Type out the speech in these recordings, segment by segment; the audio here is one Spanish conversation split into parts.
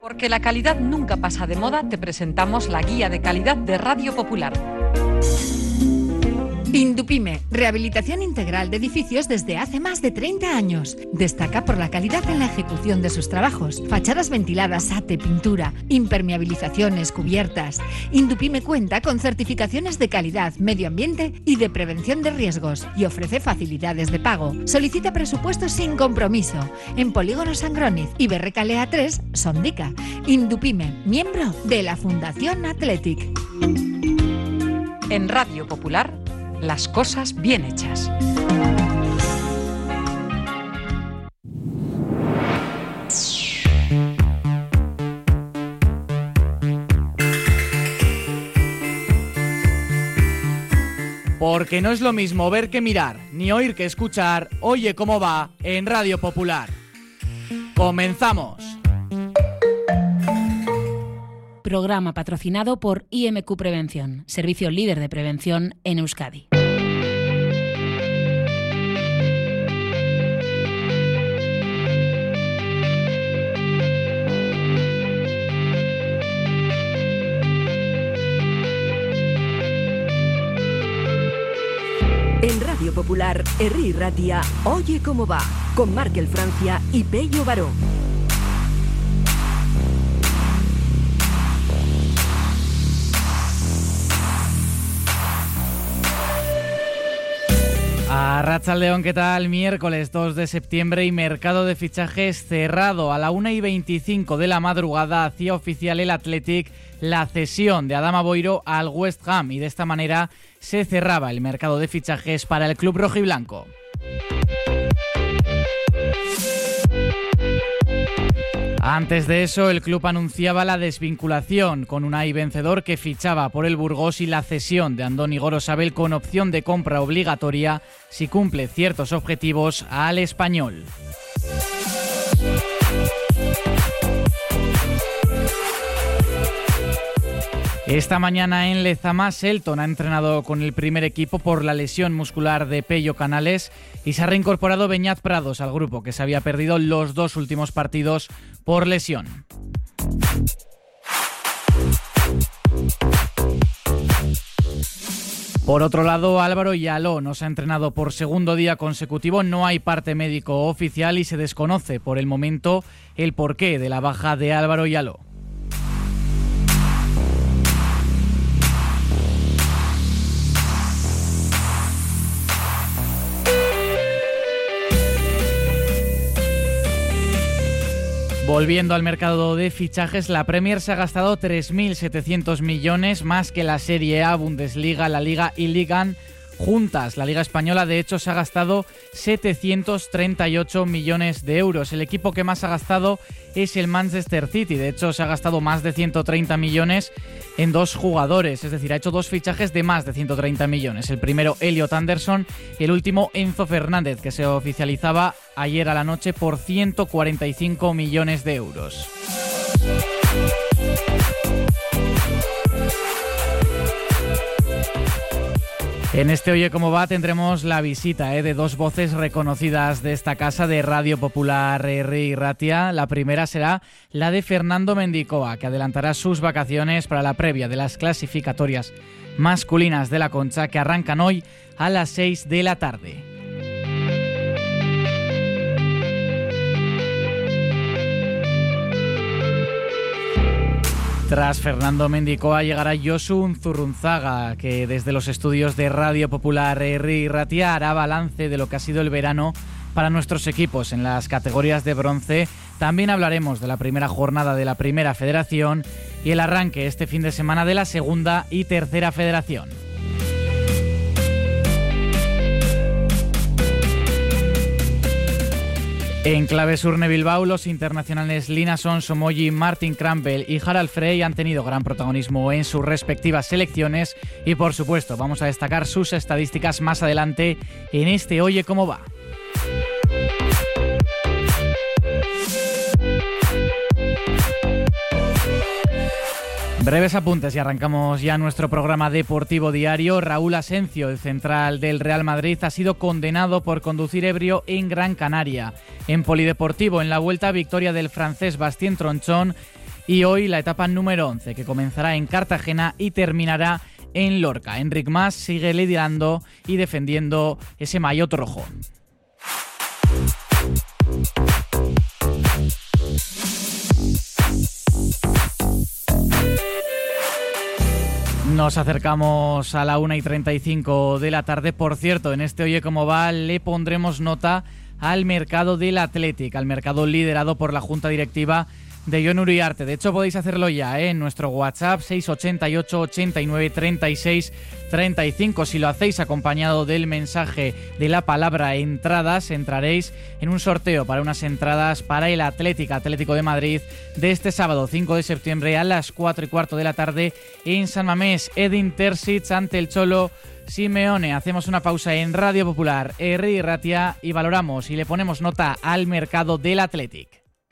Porque la calidad nunca pasa de moda, te presentamos la guía de calidad de Radio Popular. Indupime, rehabilitación integral de edificios desde hace más de 30 años. Destaca por la calidad en la ejecución de sus trabajos. Fachadas ventiladas, ate, pintura, impermeabilizaciones, cubiertas. Indupime cuenta con certificaciones de calidad, medio ambiente y de prevención de riesgos y ofrece facilidades de pago. Solicita presupuestos sin compromiso en Polígono Sangroniz y Berrecalea 3, Sondica. Indupime, miembro de la Fundación Athletic. En Radio Popular, las cosas bien hechas. Porque no es lo mismo ver que mirar, ni oír que escuchar. Oye cómo va en Radio Popular. ¡Comenzamos! Programa patrocinado por IMQ Prevención, servicio líder de prevención en Euskadi. En Radio Popular, Herri Ratia, Oye cómo va, con Markel Francia y Pello Baró. Arratsaldeon, ¿qué tal? Miércoles 2 de septiembre y mercado de fichajes cerrado. A la 1:25 de la madrugada hacía oficial el Athletic la cesión de Adama Boiro al West Ham y de esta manera se cerraba el mercado de fichajes para el club rojiblanco. Antes de eso, el club anunciaba la desvinculación con Unai Vencedor, que fichaba por el Burgos, y la cesión de Andoni Gorosabel con opción de compra obligatoria si cumple ciertos objetivos al Español. Esta mañana en Lezama, Selton ha entrenado con el primer equipo por la lesión muscular de Pello Canales y se ha reincorporado Beñat Prados al grupo, que se había perdido los dos últimos partidos por lesión. Por otro lado, Álvaro Yaló no se ha entrenado por segundo día consecutivo, no hay parte médico oficial y se desconoce por el momento el porqué de la baja de Álvaro Yaló. Volviendo al mercado de fichajes, la Premier se ha gastado 3.700 millones, más que la Serie A, Bundesliga, la Liga y Liga juntas. La Liga Española, de hecho, se ha gastado 738 millones de euros. El equipo que más ha gastado es el Manchester City. De hecho, se ha gastado más de 130 millones en dos jugadores. Es decir, ha hecho dos fichajes de más de 130 millones. El primero, Elliot Anderson, y el último, Enzo Fernández, que se oficializaba ayer a la noche por 145 millones de euros. En este Oye Cómo Va tendremos la visita de dos voces reconocidas de esta casa de Radio Popular Herri Ratia. La primera será la de Fernando Mendicoa, que adelantará sus vacaciones para la previa de las clasificatorias masculinas de la Concha, que arrancan hoy a las 6 de la tarde. Tras Fernando Mendicoa llegará Josu Zurrunzaga, que desde los estudios de Radio Popular Herri Ratia hará balance de lo que ha sido el verano para nuestros equipos en las categorías de bronce. También hablaremos de la primera jornada de la Primera Federación y el arranque este fin de semana de la Segunda y Tercera Federación. En clave Surne Bilbao, los internacionales Lina Son, Somoyi, Martin Crampbell y Harald Frey han tenido gran protagonismo en sus respectivas selecciones y, por supuesto, vamos a destacar sus estadísticas más adelante en este Oye Cómo Va. Breves apuntes y arrancamos ya nuestro programa deportivo diario. Raúl Asencio, el central del Real Madrid, ha sido condenado por conducir ebrio en Gran Canaria. En polideportivo, en la vuelta, victoria del francés Bastien Tronchon Y hoy la etapa número 11, que comenzará en Cartagena y terminará en Lorca. Enric Mas sigue liderando y defendiendo ese maillot rojo. Nos acercamos a la 1:35 de la tarde. Por cierto, en este Oye Cómo Va le pondremos nota al mercado del Athletic, al mercado liderado por la Junta Directiva de Jon Uriarte. De hecho, podéis hacerlo ya en nuestro WhatsApp 688 89 36 35. Si lo hacéis acompañado del mensaje de la palabra entradas, entraréis en un sorteo para unas entradas para el Atlético de Madrid de este sábado 5 de septiembre a las 4:15 de la tarde en San Mamés. Edin Terzic ante el Cholo Simeone. Hacemos una pausa en Radio Popular, Herri Ratia, y valoramos y le ponemos nota al mercado del Athletic.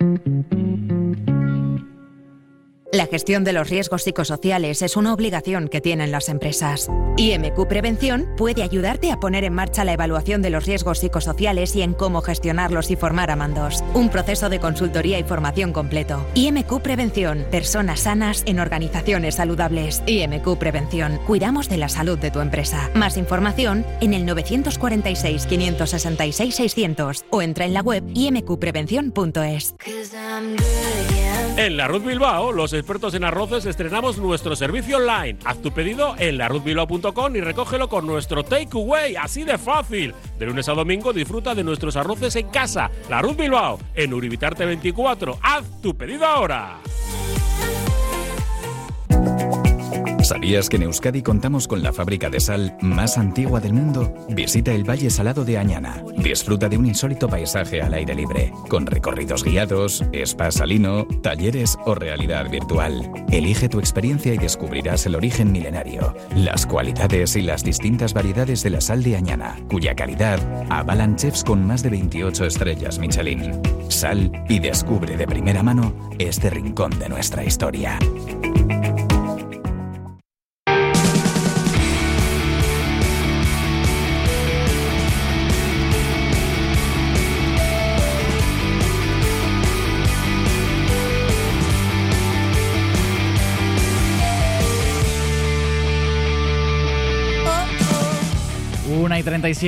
La gestión de los riesgos psicosociales es una obligación que tienen las empresas. IMQ Prevención puede ayudarte a poner en marcha la evaluación de los riesgos psicosociales y en cómo gestionarlos y formar a mandos. Un proceso de consultoría y formación completo. IMQ Prevención. Personas sanas en organizaciones saludables. IMQ Prevención. Cuidamos de la salud de tu empresa. Más información en el 946 566 600 o entra en la web imqprevención.es. En la Ruth Bilbao, los expertos en arroces estrenamos nuestro servicio online. Haz tu pedido en laruzbilbao.com y recógelo con nuestro takeaway, así de fácil. De lunes a domingo disfruta de nuestros arroces en casa. La Ruth Bilbao, en Uribitarte 24. Haz tu pedido ahora. ¿Sabías que en Euskadi contamos con la fábrica de sal más antigua del mundo? Visita el Valle Salado de Añana. Disfruta de un insólito paisaje al aire libre, con recorridos guiados, spa salino, talleres o realidad virtual. Elige tu experiencia y descubrirás el origen milenario, las cualidades y las distintas variedades de la sal de Añana, cuya calidad avalan chefs con más de 28 estrellas Michelin. Sal y descubre de primera mano este rincón de nuestra historia. Una y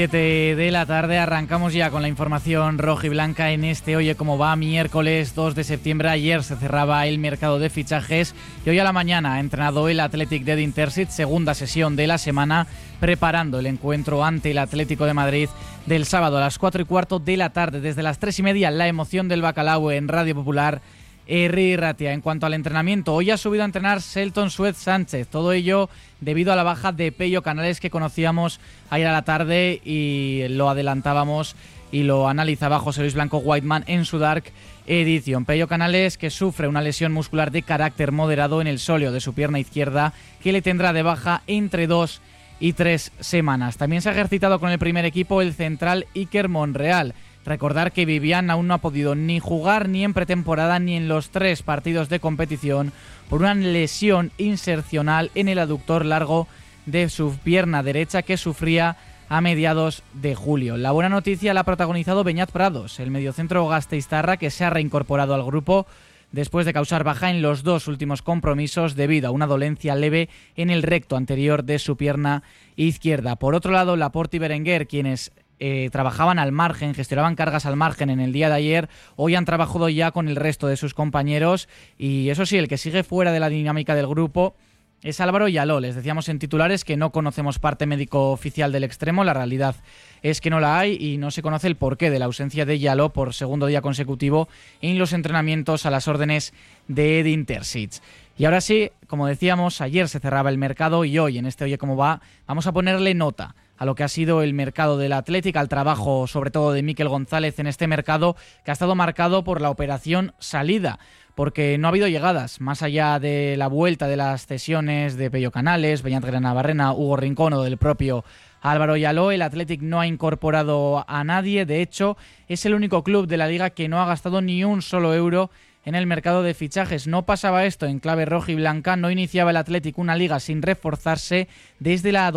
37 de la tarde, arrancamos ya con la información rojiblanca en este Oye Cómo Va, miércoles 2 de septiembre. Ayer se cerraba el mercado de fichajes y hoy a la mañana ha entrenado el Athletic de Edin Terzic, segunda sesión de la semana, preparando el encuentro ante el Atlético de Madrid del sábado a las 4:15 de la tarde. Desde las 3:30, la emoción del bacalao en Radio Popular. Herri Ratia. En cuanto al entrenamiento, hoy ha subido a entrenar Selton Suez Sánchez, todo ello debido a la baja de Pello Canales que conocíamos ayer a la tarde y lo adelantábamos y lo analizaba José Luis Blanco Whiteman en su Dark Edition. Pello Canales, que sufre una lesión muscular de carácter moderado en el sóleo de su pierna izquierda, que le tendrá de baja entre 2 y 3 semanas. También se ha ejercitado con el primer equipo el central Iker Monreal. Recordar que Vivian aún no ha podido ni jugar ni en pretemporada ni en los 3 partidos de competición por una lesión insercional en el aductor largo de su pierna derecha que sufría a mediados de julio. La buena noticia la ha protagonizado Beñat Prados, el mediocentro gasteiztarra, que se ha reincorporado al grupo después de causar baja en los 2 últimos compromisos debido a una dolencia leve en el recto anterior de su pierna izquierda. Por otro lado, Laporte y Berenguer, quienes trabajaban al margen, gestionaban cargas al margen en el día de ayer, hoy han trabajado ya con el resto de sus compañeros y eso sí, el que sigue fuera de la dinámica del grupo es Álvaro Yaló. Les decíamos en titulares que no conocemos parte médico oficial del extremo, la realidad es que no la hay y no se conoce el porqué de la ausencia de Yaló por segundo día consecutivo en los entrenamientos a las órdenes de Edin Terzic. Y ahora sí, como decíamos, ayer se cerraba el mercado y hoy en este Oye Cómo Va vamos a ponerle nota a lo que ha sido el mercado del Athletic, al trabajo sobre todo de Mikel González en este mercado que ha estado marcado por la operación salida, porque no ha habido llegadas, más allá de la vuelta de las cesiones de Pello Canales, Beñat Granabarrena, Hugo Rincón o del propio Álvaro Yaló. El Athletic no ha incorporado a nadie, de hecho es el único club de la liga que no ha gastado ni un solo euro en el mercado de fichajes. No pasaba esto en clave roja y blanca, no iniciaba el Athletic una liga sin reforzarse desde la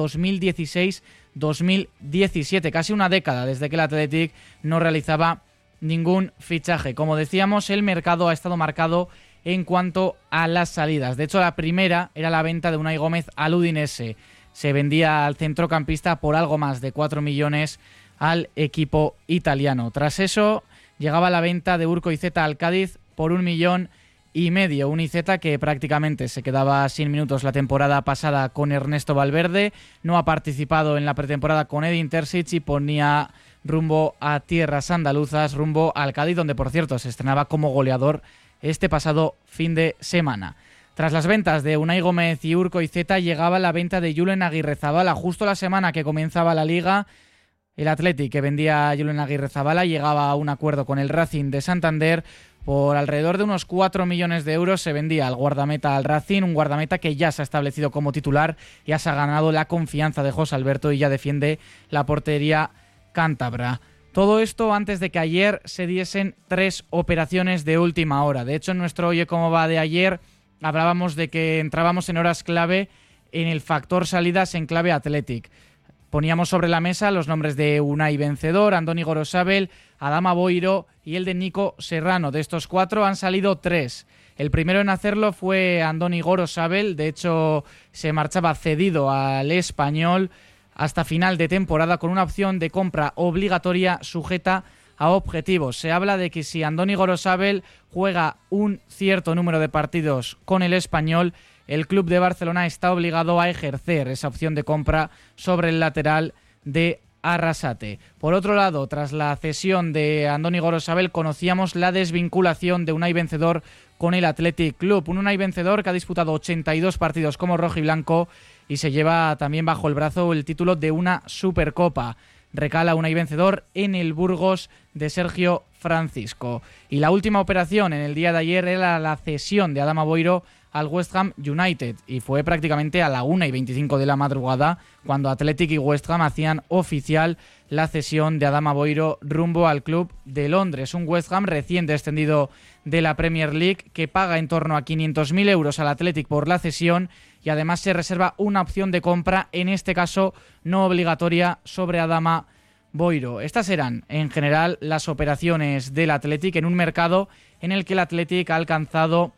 2016-2017, casi una década desde que el Athletic no realizaba ningún fichaje. Como decíamos, el mercado ha estado marcado en cuanto a las salidas. De hecho, la primera era la venta de Unai Gómez al Udinese. Se vendía al centrocampista por algo más de 4 millones al equipo italiano. Tras eso llegaba la venta de Urko Izeta al Cádiz por 1,5 millones. Un Izeta que prácticamente se quedaba sin minutos la temporada pasada con Ernesto Valverde, no ha participado en la pretemporada con Edin Terzic y ponía rumbo a tierras andaluzas, rumbo al Cádiz, donde por cierto se estrenaba como goleador este pasado fin de semana. Tras las ventas de Unai Gómez y Urko Izeta llegaba la venta de Julen Agirrezabala. Justo la semana que comenzaba la Liga, el Athletic, que vendía a Julen Agirrezabala, llegaba a un acuerdo con el Racing de Santander. Por alrededor de unos 4 millones de euros se vendía al guardameta al Racing, un guardameta que ya se ha establecido como titular, ya se ha ganado la confianza de José Alberto y ya defiende la portería cántabra. Todo esto antes de que ayer se diesen 3 operaciones de última hora. De hecho, en nuestro Oye Cómo Va de ayer hablábamos de que entrábamos en horas clave en el factor salidas en clave Athletic. Poníamos sobre la mesa los nombres de Unai Vencedor, Andoni Gorosabel, Adama Boiro y el de Nico Serrano. De estos 4 han salido 3. El primero en hacerlo fue Andoni Gorosabel. De hecho, se marchaba cedido al Español hasta final de temporada con una opción de compra obligatoria sujeta a objetivos. Se habla de que si Andoni Gorosabel juega un cierto número de partidos con el Español, el club de Barcelona está obligado a ejercer esa opción de compra sobre el lateral de Arrasate. Por otro lado, tras la cesión de Andoni Gorosabel, conocíamos la desvinculación de Unai Vencedor con el Athletic Club. Un Unai Vencedor que ha disputado 82 partidos como rojiblanco y se lleva también bajo el brazo el título de una Supercopa. Recala Unai Vencedor en el Burgos de Sergio Francisco. Y la última operación en el día de ayer era la cesión de Adama Boiro al West Ham United, y fue prácticamente a la 1:25 de la madrugada cuando Athletic y West Ham hacían oficial la cesión de Adama Boiro rumbo al club de Londres. Un West Ham recién descendido de la Premier League que paga en torno a 500.000 euros al Athletic por la cesión y además se reserva una opción de compra, en este caso no obligatoria, sobre Adama Boiro. Estas eran en general las operaciones del Athletic en un mercado en el que el Athletic ha alcanzado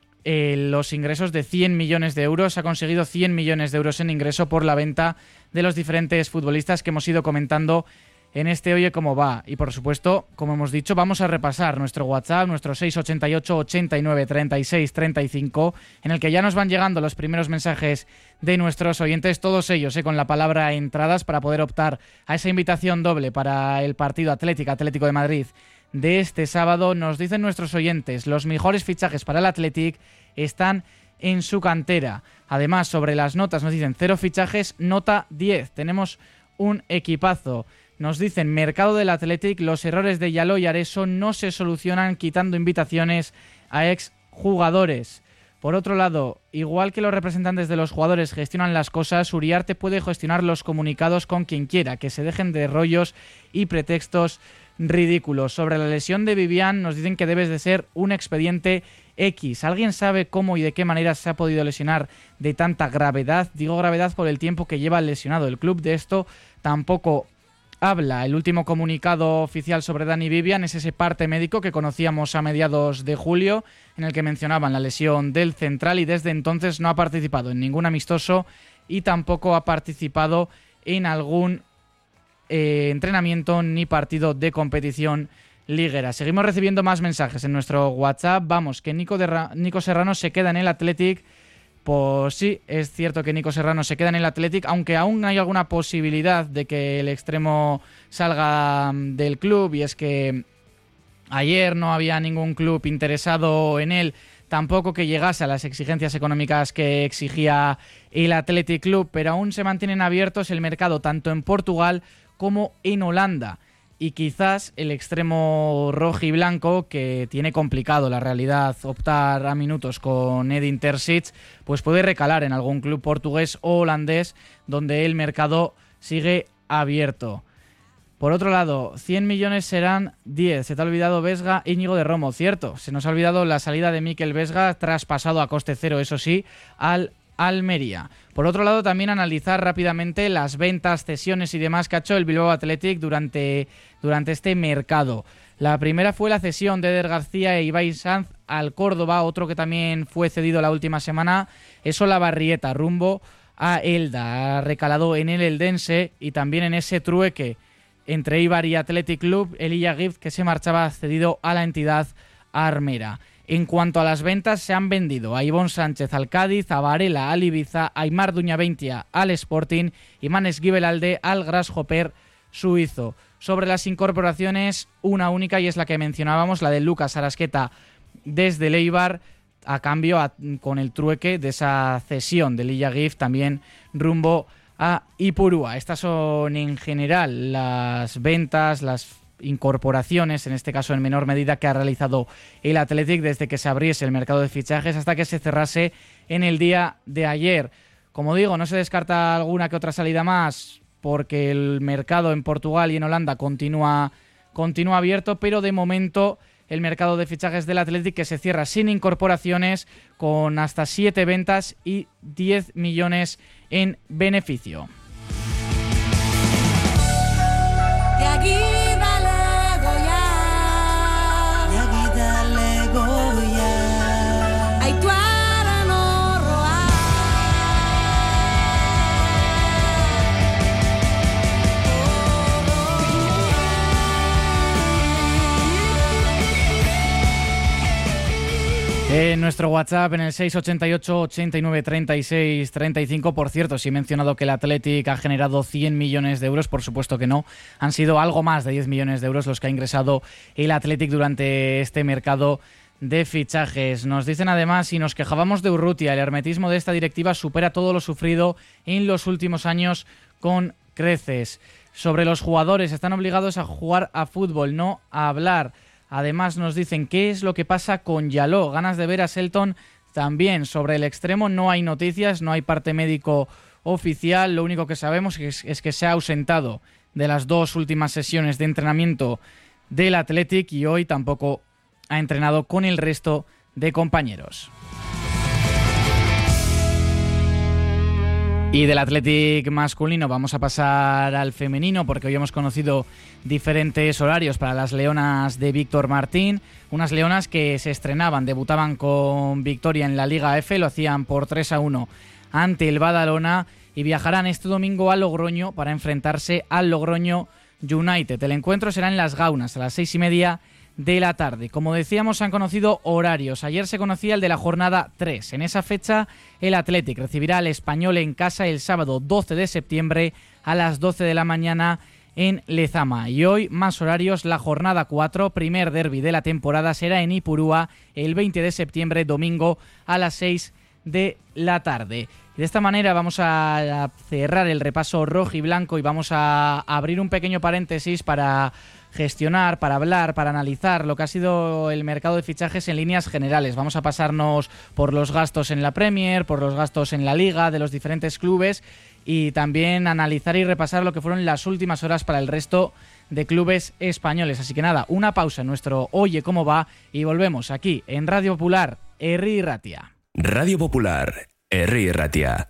los ingresos de 100 millones de euros. Ha conseguido 100 millones de euros en ingreso por la venta de los diferentes futbolistas que hemos ido comentando en este Oye Cómo Va. Y por supuesto, como hemos dicho, vamos a repasar nuestro WhatsApp, nuestro 688 89 36 35, en el que ya nos van llegando los primeros mensajes de nuestros oyentes, todos ellos con la palabra entradas, para poder optar a esa invitación doble para el partido Atlético de Madrid de este sábado. Nos dicen nuestros oyentes, los mejores fichajes para el Athletic están en su cantera. Además, sobre las notas nos dicen 0 fichajes, nota 10. Tenemos un equipazo. Nos dicen, mercado del Athletic, los errores de Yaló y Areso no se solucionan quitando invitaciones a exjugadores. Por otro lado, igual que los representantes de los jugadores gestionan las cosas, Uriarte puede gestionar los comunicados con quien quiera, que se dejen de rollos y pretextos ridículos. Sobre la lesión de Vivian nos dicen que debe de ser un expediente X. ¿Alguien sabe cómo y de qué manera se ha podido lesionar de tanta gravedad? Digo gravedad por el tiempo que lleva lesionado. El club de esto tampoco habla. El último comunicado oficial sobre Dani Vivian es ese parte médico que conocíamos a mediados de julio, en el que mencionaban la lesión del central, y desde entonces no ha participado en ningún amistoso y tampoco ha participado en algún entrenamiento ni partido de competición liguera. Seguimos recibiendo más mensajes en nuestro WhatsApp. Vamos, que Nico Serrano se queda en el Athletic. Pues sí, es cierto que Nico Serrano se queda en el Athletic, aunque aún hay alguna posibilidad de que el extremo salga del club, y es que ayer no había ningún club interesado en él, tampoco que llegase a las exigencias económicas que exigía el Athletic Club, pero aún se mantienen abiertos el mercado tanto en Portugal como en Holanda. Y quizás el extremo rojiblanco, que tiene complicado la realidad optar a minutos con Edin Terzic, pues puede recalar en algún club portugués o holandés donde el mercado sigue abierto. Por otro lado, 100 millones serán 10. Se te ha olvidado Vesga, Íñigo de Romo, cierto. Se nos ha olvidado la salida de Mikel Vesga, traspasado a coste cero, eso sí, al Almería. Por otro lado, también analizar rápidamente las ventas, cesiones y demás que ha hecho el Bilbao Athletic durante este mercado. La primera fue la cesión de Eder García e Ibai Sanz al Córdoba. Otro que también fue cedido la última semana es Olavarrieta, rumbo a Elda. Ha recalado en el Eldense y también en ese trueque entre Eibar y Athletic Club, el Illa Gift, que se marchaba cedido a la entidad armera. En cuanto a las ventas, se han vendido a Ivón Sánchez al Cádiz, a Varela al Ibiza, a Aimar Duñaventia al Sporting y Manes Gibelalde al Grasshopper suizo. Sobre las incorporaciones, una única, y es la que mencionábamos, la de Lucas Arasqueta desde el Eibar, a cambio con el trueque de esa cesión del Illa Gift también rumbo a Ipurúa. Estas son en general las ventas, las incorporaciones, en este caso en menor medida, que ha realizado el Athletic desde que se abriese el mercado de fichajes hasta que se cerrase en el día de ayer. Como digo, no se descarta alguna que otra salida más porque el mercado en Portugal y en Holanda continúa abierto, pero de momento el mercado de fichajes del Athletic, que se cierra sin incorporaciones, con hasta 7 ventas y 10 millones en beneficio. En nuestro WhatsApp, en el 688 89 36 35, por cierto, si he mencionado que el Athletic ha generado 100 millones de euros, por supuesto que no, han sido algo más de 10 millones de euros los que ha ingresado el Athletic durante este mercado de fichajes. Nos dicen además, si nos quejábamos de Urrutia, el hermetismo de esta directiva supera todo lo sufrido en los últimos años con creces. Sobre los jugadores, están obligados a jugar a fútbol, no a hablar. Además nos dicen qué es lo que pasa con Yaló, ganas de ver a Selton también. Sobre el extremo no hay noticias, no hay parte médico oficial, lo único que sabemos es que se ha ausentado de las 2 últimas sesiones de entrenamiento del Athletic y hoy tampoco ha entrenado con el resto de compañeros. Y del Athletic masculino vamos a pasar al femenino, porque hoy hemos conocido diferentes horarios para las leonas de Víctor Martín, unas leonas que se estrenaban, debutaban con victoria en la Liga F, lo hacían por 3-1 ante el Badalona y viajarán este domingo a Logroño para enfrentarse al Logroño United. El encuentro será en Las Gaunas a las 6:30 de la tarde. Como decíamos, se han conocido horarios. Ayer se conocía el de la jornada 3. En esa fecha, el Athletic recibirá al Español en casa el sábado 12 de septiembre a las 12 de la mañana en Lezama. Y hoy, más horarios, la jornada 4, primer derbi de la temporada, será en Ipurúa el 20 de septiembre, domingo, a las 6 de la tarde. Y de esta manera vamos a cerrar el repaso rojo y blanco y vamos a abrir un pequeño paréntesis para gestionar, para hablar, para analizar lo que ha sido el mercado de fichajes en líneas generales. Vamos a pasarnos por los gastos en la Premier, por los gastos en la Liga, de los diferentes clubes y también analizar y repasar lo que fueron las últimas horas para el resto de clubes españoles. Así que nada, una pausa en nuestro Oye Cómo Va y volvemos aquí en Radio Popular, Herri Ratia. Radio Popular, Herri Ratia.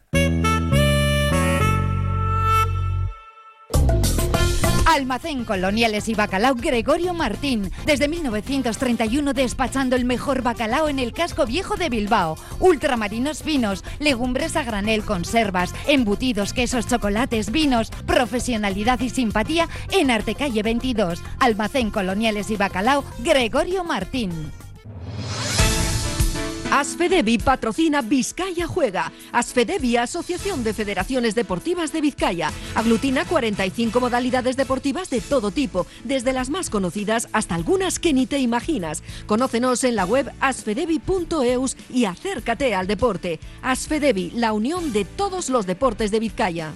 Almacén Coloniales y Bacalao Gregorio Martín. Desde 1931 despachando el mejor bacalao en el casco viejo de Bilbao. Ultramarinos finos, legumbres a granel, conservas, embutidos, quesos, chocolates, vinos. Profesionalidad y simpatía en Artecalle 22. Almacén Coloniales y Bacalao Gregorio Martín. Asfedevi patrocina Vizcaya Juega. Asfedevi, Asociación de Federaciones Deportivas de Vizcaya. Aglutina 45 modalidades deportivas de todo tipo, desde las más conocidas hasta algunas que ni te imaginas. Conócenos en la web asfedevi.eus y acércate al deporte. Asfedevi, la unión de todos los deportes de Vizcaya.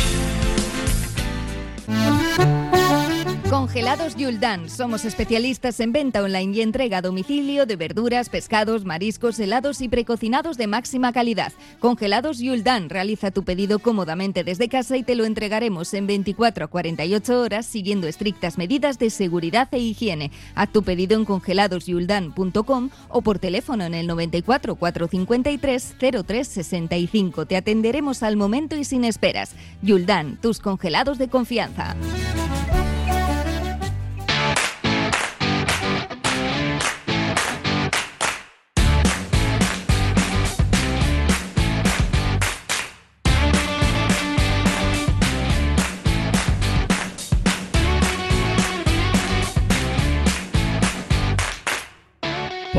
Congelados Yuldan. Somos especialistas en venta online y entrega a domicilio de verduras, pescados, mariscos, helados y precocinados de máxima calidad. Congelados Yuldan. Realiza tu pedido cómodamente desde casa y te lo entregaremos en 24 a 48 horas siguiendo estrictas medidas de seguridad e higiene. Haz tu pedido en congeladosyuldan.com o por teléfono en el 94 453 0365. Te atenderemos al momento y sin esperas. Yuldan, tus congelados de confianza.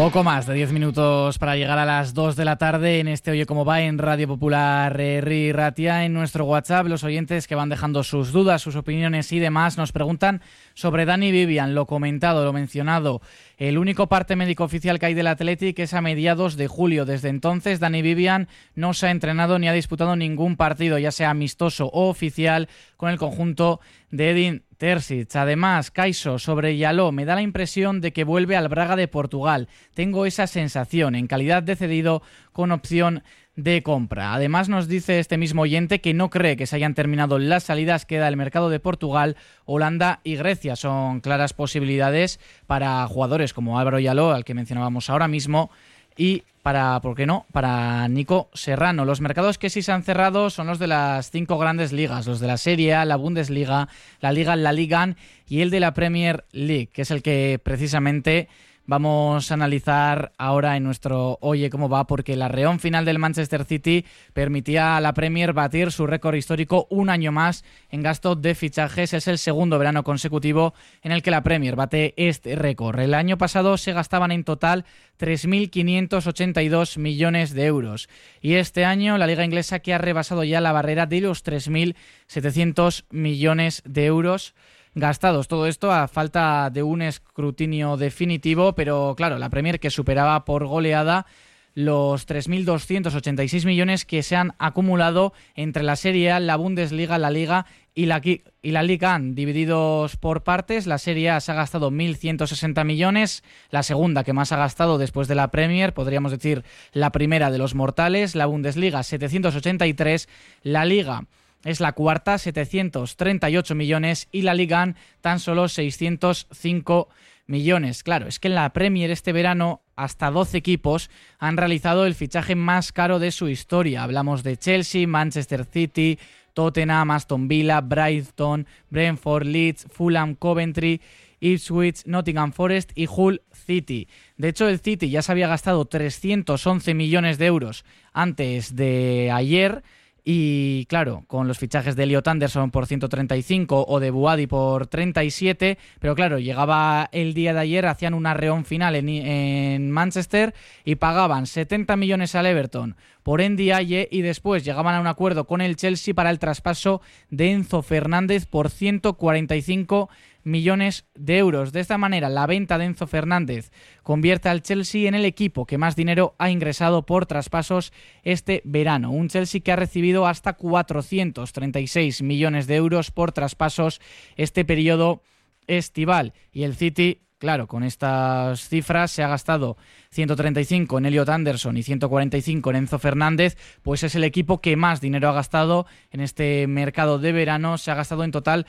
Poco más de 10 minutos para llegar a las 2 de la tarde en este Oye Cómo Va en Radio Popular Herri Ratia. En nuestro WhatsApp, los oyentes que van dejando sus dudas, sus opiniones y demás nos preguntan sobre Dani Vivian, lo comentado, lo mencionado. El único parte médico oficial que hay del Athletic es a mediados de julio. Desde entonces, Dani Vivian no se ha entrenado ni ha disputado ningún partido, ya sea amistoso o oficial, con el conjunto de Edin Terzic. Además, Kaiso sobre Yaló, me da la impresión de que vuelve al Braga de Portugal. Tengo esa sensación, en calidad de cedido con opción de compra. Además, nos dice este mismo oyente que no cree que se hayan terminado las salidas que da el mercado de Portugal, Holanda y Grecia. Son claras posibilidades para jugadores como Álvaro Yaló, al que mencionábamos ahora mismo, y para, ¿por qué no?, para Nico Serrano. Los mercados que sí se han cerrado son los de las 5 grandes ligas, los de la Serie A, la Bundesliga, la Liga y el de la Premier League, que es el que precisamente vamos a analizar ahora en nuestro Oye Cómo Va, porque la arreón final del Manchester City permitía a la Premier batir su récord histórico un año más en gasto de fichajes. Es el segundo verano consecutivo en el que la Premier bate este récord. El año pasado se gastaban en total 3.582 millones de euros. Y este año la Liga Inglesa, que ha rebasado ya la barrera de los 3.700 millones de euros gastados. Todo esto a falta de un escrutinio definitivo, pero claro, la Premier, que superaba por goleada los 3.286 millones que se han acumulado entre la Serie A, la Bundesliga, la Liga y la Liga, divididos por partes. La Serie A se ha gastado 1.160 millones, la segunda que más ha gastado después de la Premier, podríamos decir la primera de los mortales. La Bundesliga 783, la Liga es la cuarta, 738 millones, y la Liga tan solo 605 millones. Claro, es que en la Premier este verano hasta 12 equipos han realizado el fichaje más caro de su historia. Hablamos de Chelsea, Manchester City, Tottenham, Aston Villa, Brighton, Brentford, Leeds, Fulham, Coventry, Ipswich, Nottingham Forest y Hull City. De hecho, el City ya se había gastado 311 millones de euros antes de ayer. Y claro, con los fichajes de Elliot Anderson por 135 o de Buadi por 37, pero claro, llegaba el día de ayer, hacían un arreón final en Manchester y pagaban 70 millones al Everton por Ndiaye, y después llegaban a un acuerdo con el Chelsea para el traspaso de Enzo Fernández por 145 millones de euros. De esta manera, la venta de Enzo Fernández convierte al Chelsea en el equipo que más dinero ha ingresado por traspasos este verano. Un Chelsea que ha recibido hasta 436 millones de euros por traspasos este periodo estival. Y el City, claro, con estas cifras se ha gastado 135 en Elliot Anderson y 145 en Enzo Fernández, pues es el equipo que más dinero ha gastado en este mercado de verano. Se ha gastado en total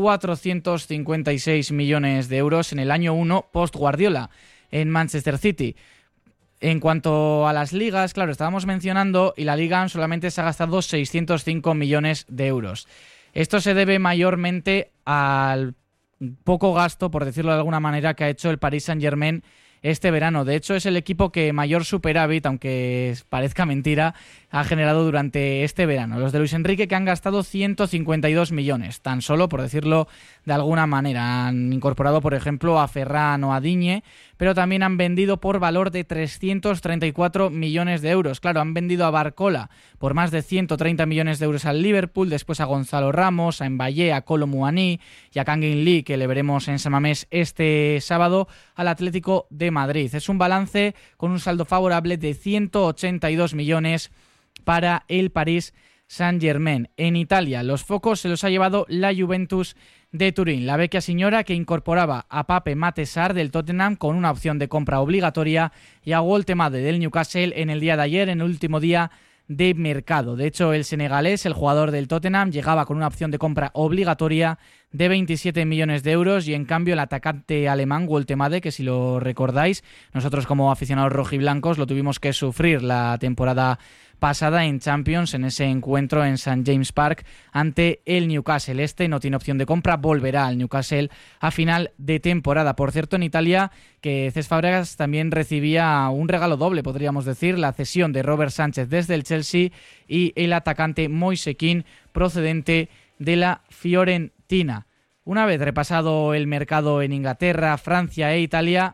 456 millones de euros en el año 1 post-Guardiola en Manchester City. En cuanto a las ligas, claro, estábamos mencionando, y la Liga solamente se ha gastado 605 millones de euros. Esto se debe mayormente al poco gasto, por decirlo de alguna manera, que ha hecho el Paris Saint-Germain este verano. De hecho, es el equipo que mayor superávit, aunque parezca mentira, ha generado durante este verano. Los de Luis Enrique, que han gastado 152 millones, tan solo, por decirlo de alguna manera. Han incorporado, por ejemplo, a Ferran o a Digne, pero también han vendido por valor de 334 millones de euros. Claro, han vendido a Barcola por más de 130 millones de euros al Liverpool, después a Gonzalo Ramos, a Mbaye, a Kolo Muani y a Kangin Lee, que le veremos en San Mamés este sábado, al Atlético de Madrid. Es un balance con un saldo favorable de 182 millones para el Paris Saint-Germain. En Italia, los focos se los ha llevado la Juventus de Turín, la vecchia señora, que incorporaba a Pape Matar del Tottenham con una opción de compra obligatoria, y a Woltemade del Newcastle en el día de ayer, en el último día de mercado. De hecho, el senegalés, el jugador del Tottenham, llegaba con una opción de compra obligatoria de 27 millones de euros, y en cambio el atacante alemán Woltemade, que si lo recordáis, nosotros como aficionados rojiblancos lo tuvimos que sufrir la temporada pasada en Champions, en ese encuentro en St. James Park ante el Newcastle. Este no tiene opción de compra, volverá al Newcastle a final de temporada. Por cierto, en Italia, que Cesc Fabregas también recibía un regalo doble, podríamos decir, la cesión de Robert Sánchez desde el Chelsea y el atacante Moise Kean procedente de la Fiorentina. Una vez repasado el mercado en Inglaterra, Francia e Italia,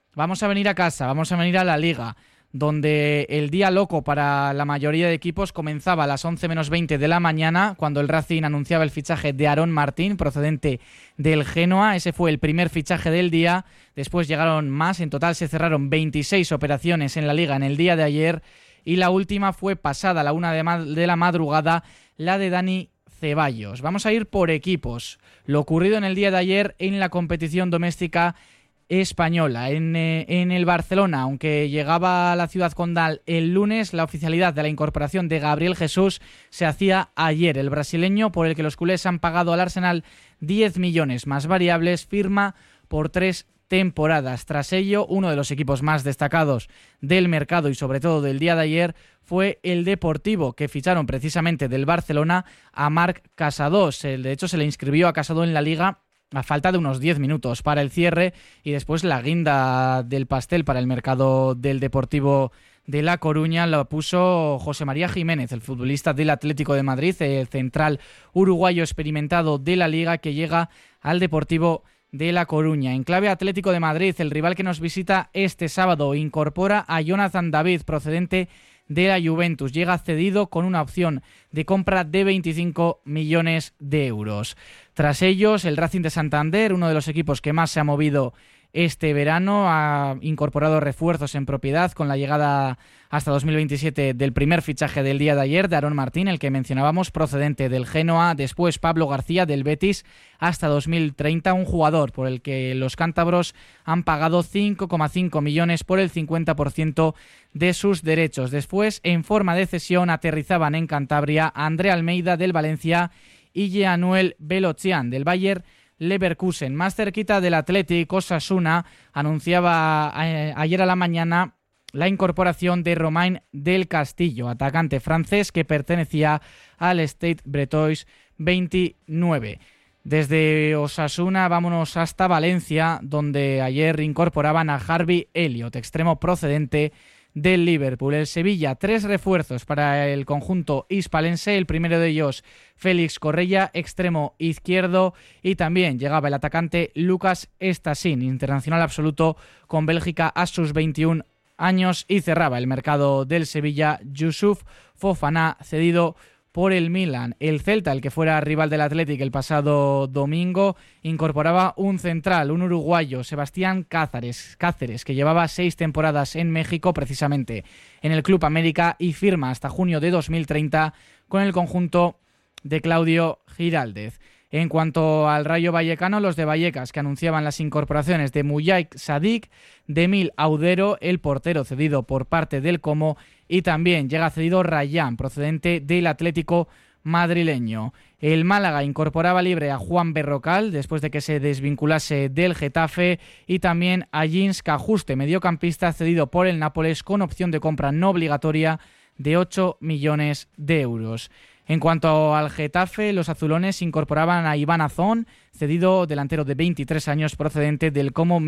vamos a venir a casa, vamos a venir a la Liga, donde el día loco para la mayoría de equipos comenzaba a las 11 menos 20 de la mañana, cuando el Racing anunciaba el fichaje de Aarón Martín, procedente del Genoa. Ese fue el primer fichaje del día. Después llegaron más, en total se cerraron 26 operaciones en la Liga en el día de ayer, y la última fue pasada a la 1 de la madrugada, la de Dani Ceballos. Vamos a ir por equipos. Lo ocurrido en el día de ayer en la competición doméstica española. En el Barcelona, aunque llegaba a la ciudad condal el lunes, la oficialidad de la incorporación de Gabriel Jesús se hacía ayer. El brasileño, por el que los culés han pagado al Arsenal 10 millones más variables, firma por 3 temporadas. Tras ello, uno de los equipos más destacados del mercado y sobre todo del día de ayer fue el Deportivo, que ficharon precisamente del Barcelona a Marc Casado. De hecho, se le inscribió a Casado en la Liga a falta de unos 10 minutos para el cierre, y después la guinda del pastel para el mercado del Deportivo de La Coruña la puso José María Jiménez, el futbolista del Atlético de Madrid, el central uruguayo experimentado de la Liga, que llega al Deportivo de La Coruña. En clave Atlético de Madrid, el rival que nos visita este sábado incorpora a Jonathan David, procedente de la Juventus. Llega cedido con una opción de compra de 25 millones de euros. Tras ellos, el Racing de Santander, uno de los equipos que más se ha movido este verano, ha incorporado refuerzos en propiedad con la llegada hasta 2027 del primer fichaje del día de ayer, de Aarón Martín, el que mencionábamos, procedente del Genoa. Después Pablo García del Betis hasta 2030, un jugador por el que los cántabros han pagado 5,5 millones por el 50% de sus derechos. Después, en forma de cesión, aterrizaban en Cantabria André Almeida del Valencia y Jeanuel Belocian del Bayer Leverkusen. Más cerquita del Athletic, Osasuna anunciaba ayer a la mañana la incorporación de Romain del Castillo, atacante francés que pertenecía al Stade Bretois 29. Desde Osasuna vámonos hasta Valencia, donde ayer incorporaban a Harvey Elliott, extremo procedente del Liverpool. El Sevilla, 3 refuerzos para el conjunto hispalense, el primero de ellos Félix Correia, extremo izquierdo, y también llegaba el atacante Lucas Estasin, internacional absoluto con Bélgica a sus 21 años, y cerraba el mercado del Sevilla Youssouf Fofana, cedido por el Milan. El Celta, el que fuera rival del Athletic el pasado domingo, incorporaba un central, un uruguayo, Sebastián Cáceres, que llevaba 6 temporadas en México, precisamente en el Club América, y firma hasta junio de 2030 con el conjunto de Claudio Giraldez. En cuanto al Rayo Vallecano, los de Vallecas, que anunciaban las incorporaciones de Mujahid Sadik, de Emil Audero, el portero cedido por parte del Como, y también llega cedido Rayán, procedente del Atlético madrileño. El Málaga incorporaba libre a Juan Berrocal después de que se desvinculase del Getafe, y también a Jeans Cajuste, mediocampista cedido por el Nápoles con opción de compra no obligatoria de 8 millones de euros. En cuanto al Getafe, los azulones incorporaban a Iván Azón, cedido delantero de 23 años procedente del Como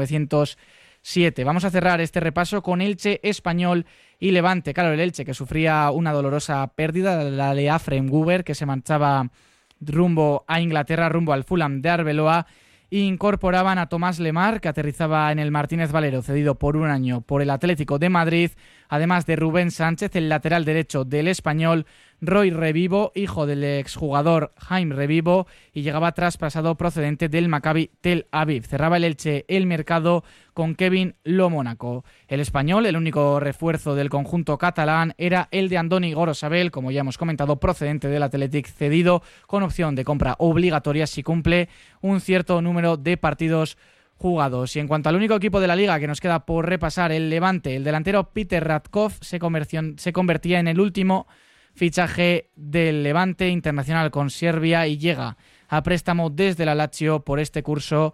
1907. Vamos a cerrar este repaso con Elche, Español y Levante. Claro, el Elche, que sufría una dolorosa pérdida, la de Afrem Guber, que se marchaba rumbo a Inglaterra, rumbo al Fulham de Arbeloa, e incorporaban a Tomás Lemar, que aterrizaba en el Martínez Valero, cedido por un año por el Atlético de Madrid, además de Rubén Sánchez, el lateral derecho del Español, Roy Revivo, hijo del exjugador Jaime Revivo, y llegaba traspasado procedente del Maccabi Tel Aviv. Cerraba el Elche el mercado con Kevin Lomónaco. El Español, el único refuerzo del conjunto catalán, era el de Andoni Gorosabel, como ya hemos comentado, procedente del Athletic, cedido con opción de compra obligatoria si cumple un cierto número de partidos jugados. Y en cuanto al único equipo de la Liga que nos queda por repasar, el Levante, el delantero Peter Radkov se convertía en el último fichaje del Levante, internacional con Serbia, y llega a préstamo desde la Lazio por este curso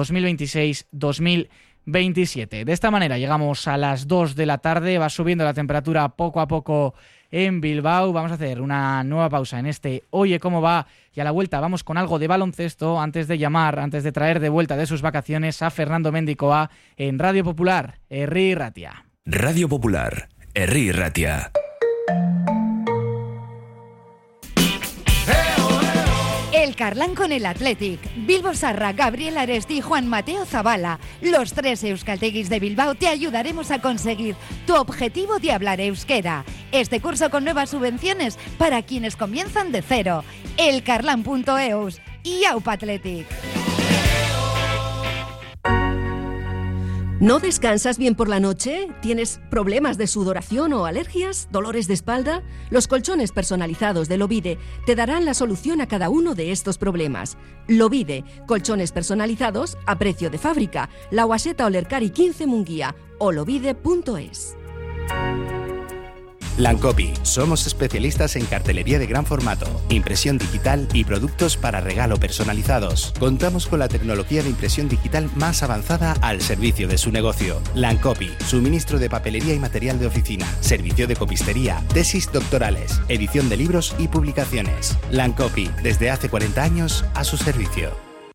2026-2027. De esta manera llegamos a las 2 de la tarde, va subiendo la temperatura poco a poco en Bilbao. Vamos a hacer una nueva pausa en este Oye Cómo Va, y a la vuelta vamos con algo de baloncesto antes de traer de vuelta de sus vacaciones a Fernando Mendicoa en Radio Popular, Herri Ratia. Radio Popular, Herri Ratia. El el Carlán con el Athletic. Bilbo Sarra, Gabriel Aresti y Juan Mateo Zabala. Los 3 euskalteguis de Bilbao te ayudaremos a conseguir tu objetivo de hablar euskera. Este curso con nuevas subvenciones para quienes comienzan de cero. Elcarlán.eus y Aupa Athletic. ¿No descansas bien por la noche? ¿Tienes problemas de sudoración o alergias? ¿Dolores de espalda? Los colchones personalizados de Lovide te darán la solución a cada uno de estos problemas. Lovide, colchones personalizados a precio de fábrica. La Guaseta Olercari 15 Munguía o lovide.es. Lancopi. Somos especialistas en cartelería de gran formato, impresión digital y productos para regalo personalizados. Contamos con la tecnología de impresión digital más avanzada al servicio de su negocio. Lancopi. Suministro de papelería y material de oficina, servicio de copistería, tesis doctorales, edición de libros y publicaciones. Lancopi. Desde hace 40 años a su servicio.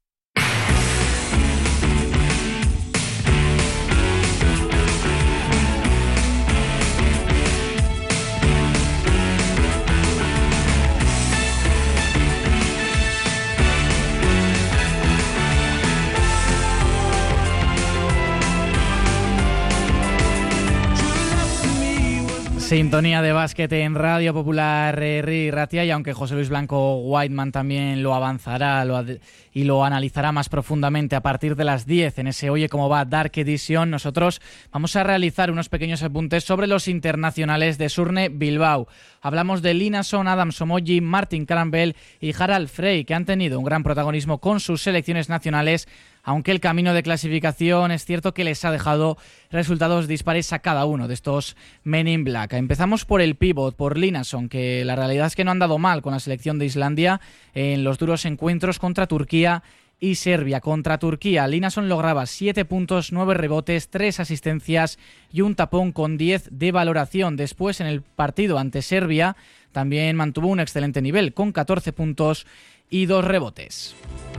Sintonía de básquet en Radio Popular Herri Ratia, y aunque José Luis Blanco Whiteman también lo avanzará y lo analizará más profundamente a partir de las 10 en ese Oye Cómo Va Dark Edition, nosotros vamos a realizar unos pequeños apuntes sobre los internacionales de Surne Bilbao. Hablamos de Linason, Adam Somogy, Martin Campbell y Harald Frey, que han tenido un gran protagonismo con sus selecciones nacionales, aunque el camino de clasificación es cierto que les ha dejado resultados dispares a cada uno de estos Men in Black. Empezamos por el pívot, por Linason, que la realidad es que no han dado mal con la selección de Islandia en los duros encuentros contra Turquía y Serbia. Contra Turquía, Linason lograba 7 puntos, 9 rebotes, 3 asistencias y un tapón con 10 de valoración. Después, en el partido ante Serbia, también mantuvo un excelente nivel, con 14 puntos y 2 rebotes.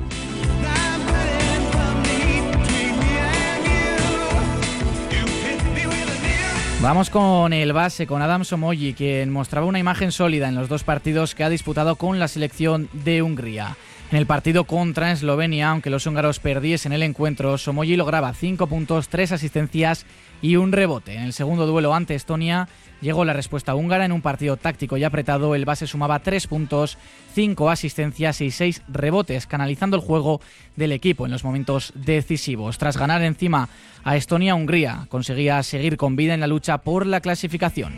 Vamos con el base, con Adam Somogy, quien mostraba una imagen sólida en los 2 partidos que ha disputado con la selección de Hungría. En el partido contra Eslovenia, aunque los húngaros perdiesen el encuentro, Somogy lograba 5 puntos, 3 asistencias y un rebote. En el segundo duelo ante Estonia llegó la respuesta húngara en un partido táctico y apretado. El base sumaba 3 puntos, 5 asistencias y 6 rebotes, canalizando el juego del equipo en los momentos decisivos. Tras ganar encima a Estonia, Hungría conseguía seguir con vida en la lucha por la clasificación.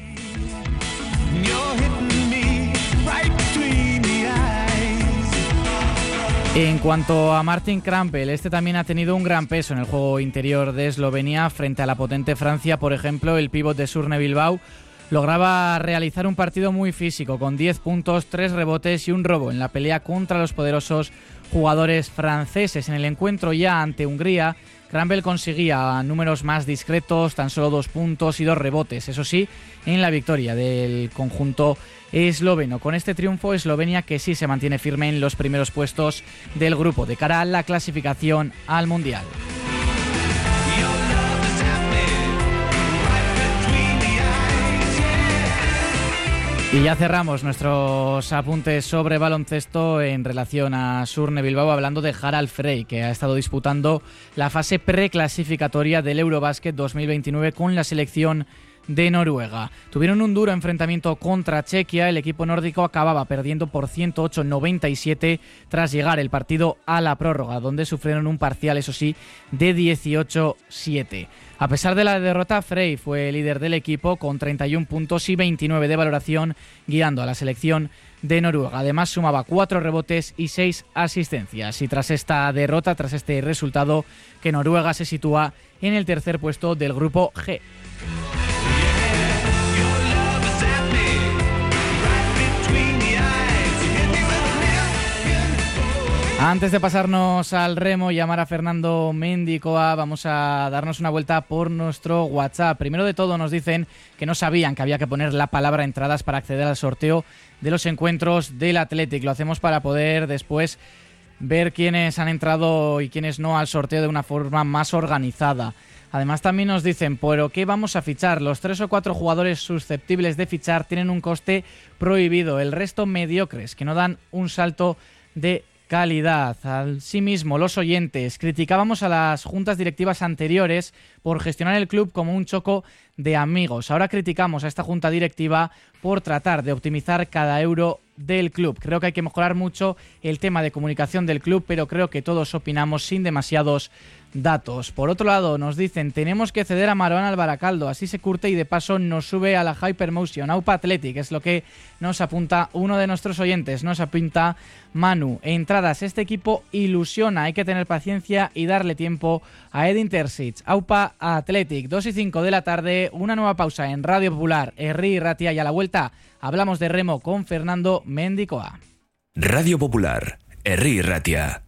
En cuanto a Martin Campbell, este también ha tenido un gran peso en el juego interior de Eslovenia frente a la potente Francia. Por ejemplo, el pívot de Surne Bilbao lograba realizar un partido muy físico, con 10 puntos, 3 rebotes y un robo en la pelea contra los poderosos jugadores franceses. En el encuentro ya ante Hungría, Campbell conseguía números más discretos, tan solo 2 puntos y 2 rebotes. Eso sí, en la victoria del conjunto esloveno. Con este triunfo, Eslovenia que sí se mantiene firme en los primeros puestos del grupo de cara a la clasificación al Mundial. Y ya cerramos nuestros apuntes sobre baloncesto en relación a Surne Bilbao hablando de Harald Frey, que ha estado disputando la fase preclasificatoria del Eurobasket 2029 con la selección de Noruega. Tuvieron un duro enfrentamiento contra Chequia. El equipo nórdico acababa perdiendo por 108-97 tras llegar el partido a la prórroga, donde sufrieron un parcial, eso sí, de 18-7. A pesar de la derrota, Frey fue líder del equipo con 31 puntos y 29 de valoración, guiando a la selección de Noruega. Además, sumaba 4 rebotes y 6 asistencias. Y tras esta derrota, tras este resultado, que Noruega se sitúa en el tercer puesto del grupo G. Antes de pasarnos al remo y llamar a Fernando Mendicoa, vamos a darnos una vuelta por nuestro WhatsApp. Primero de todo nos dicen que no sabían que había que poner la palabra entradas para acceder al sorteo de los encuentros del Athletic. Lo hacemos para poder después ver quiénes han entrado y quiénes no al sorteo de una forma más organizada. Además también nos dicen, ¿pero qué vamos a fichar? Los 3 o 4 jugadores susceptibles de fichar tienen un coste prohibido. El resto mediocres, que no dan un salto de calidad. Asimismo, los oyentes criticábamos a las juntas directivas anteriores por gestionar el club como un choco de amigos. Ahora criticamos a esta junta directiva por tratar de optimizar cada euro del club. Creo que hay que mejorar mucho el tema de comunicación del club, pero creo que todos opinamos sin demasiados datos. Por otro lado, nos dicen, tenemos que ceder a Marouane al Baracaldo, así se curte y de paso nos sube a la Hypermotion. AUPA Athletic es lo que nos apunta uno de nuestros oyentes, nos apunta Manu. Entradas, este equipo ilusiona, hay que tener paciencia y darle tiempo a Edin Terzic. AUPA Athletic, 2:05 de la tarde, una nueva pausa en Radio Popular, Herri Ratia, y a la vuelta hablamos de remo con Fernando Mendicoa. Radio Popular, Herri Ratia.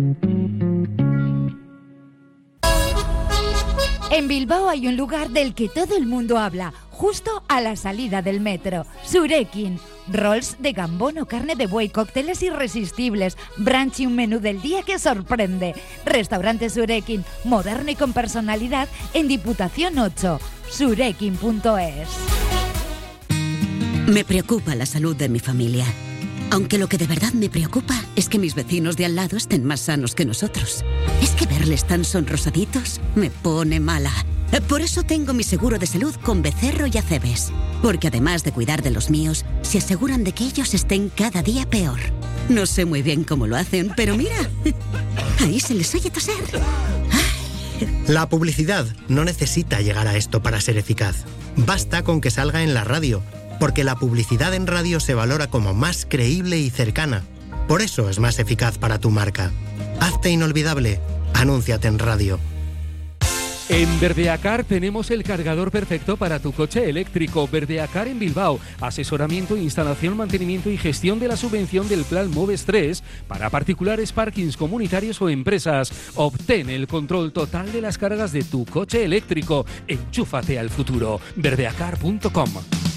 En Bilbao hay un lugar del que todo el mundo habla, justo a la salida del metro. Surekin. Rolls de gambón o carne de buey, cócteles irresistibles, brunch y un menú del día que sorprende. Restaurante Surekin, moderno y con personalidad, en Diputación 8. Surekin.es. Me preocupa la salud de mi familia. Aunque lo que de verdad me preocupa es que mis vecinos de al lado estén más sanos que nosotros. Es que verles tan sonrosaditos me pone mala. Por eso tengo mi seguro de salud con Becerro y Acebes. Porque además de cuidar de los míos, se aseguran de que ellos estén cada día peor. No sé muy bien cómo lo hacen, pero mira, ahí se les oye toser. La publicidad no necesita llegar a esto para ser eficaz. Basta con que salga en la radio, porque la publicidad en radio se valora como más creíble y cercana. Por eso es más eficaz para tu marca. Hazte inolvidable. Anúnciate en radio. En Verdeacar tenemos el cargador perfecto para tu coche eléctrico. Verdeacar en Bilbao. Asesoramiento, instalación, mantenimiento y gestión de la subvención del Plan Moves 3 para particulares, parkings comunitarios o empresas. Obtén el control total de las cargas de tu coche eléctrico. Enchúfate al futuro. Verdeacar.com.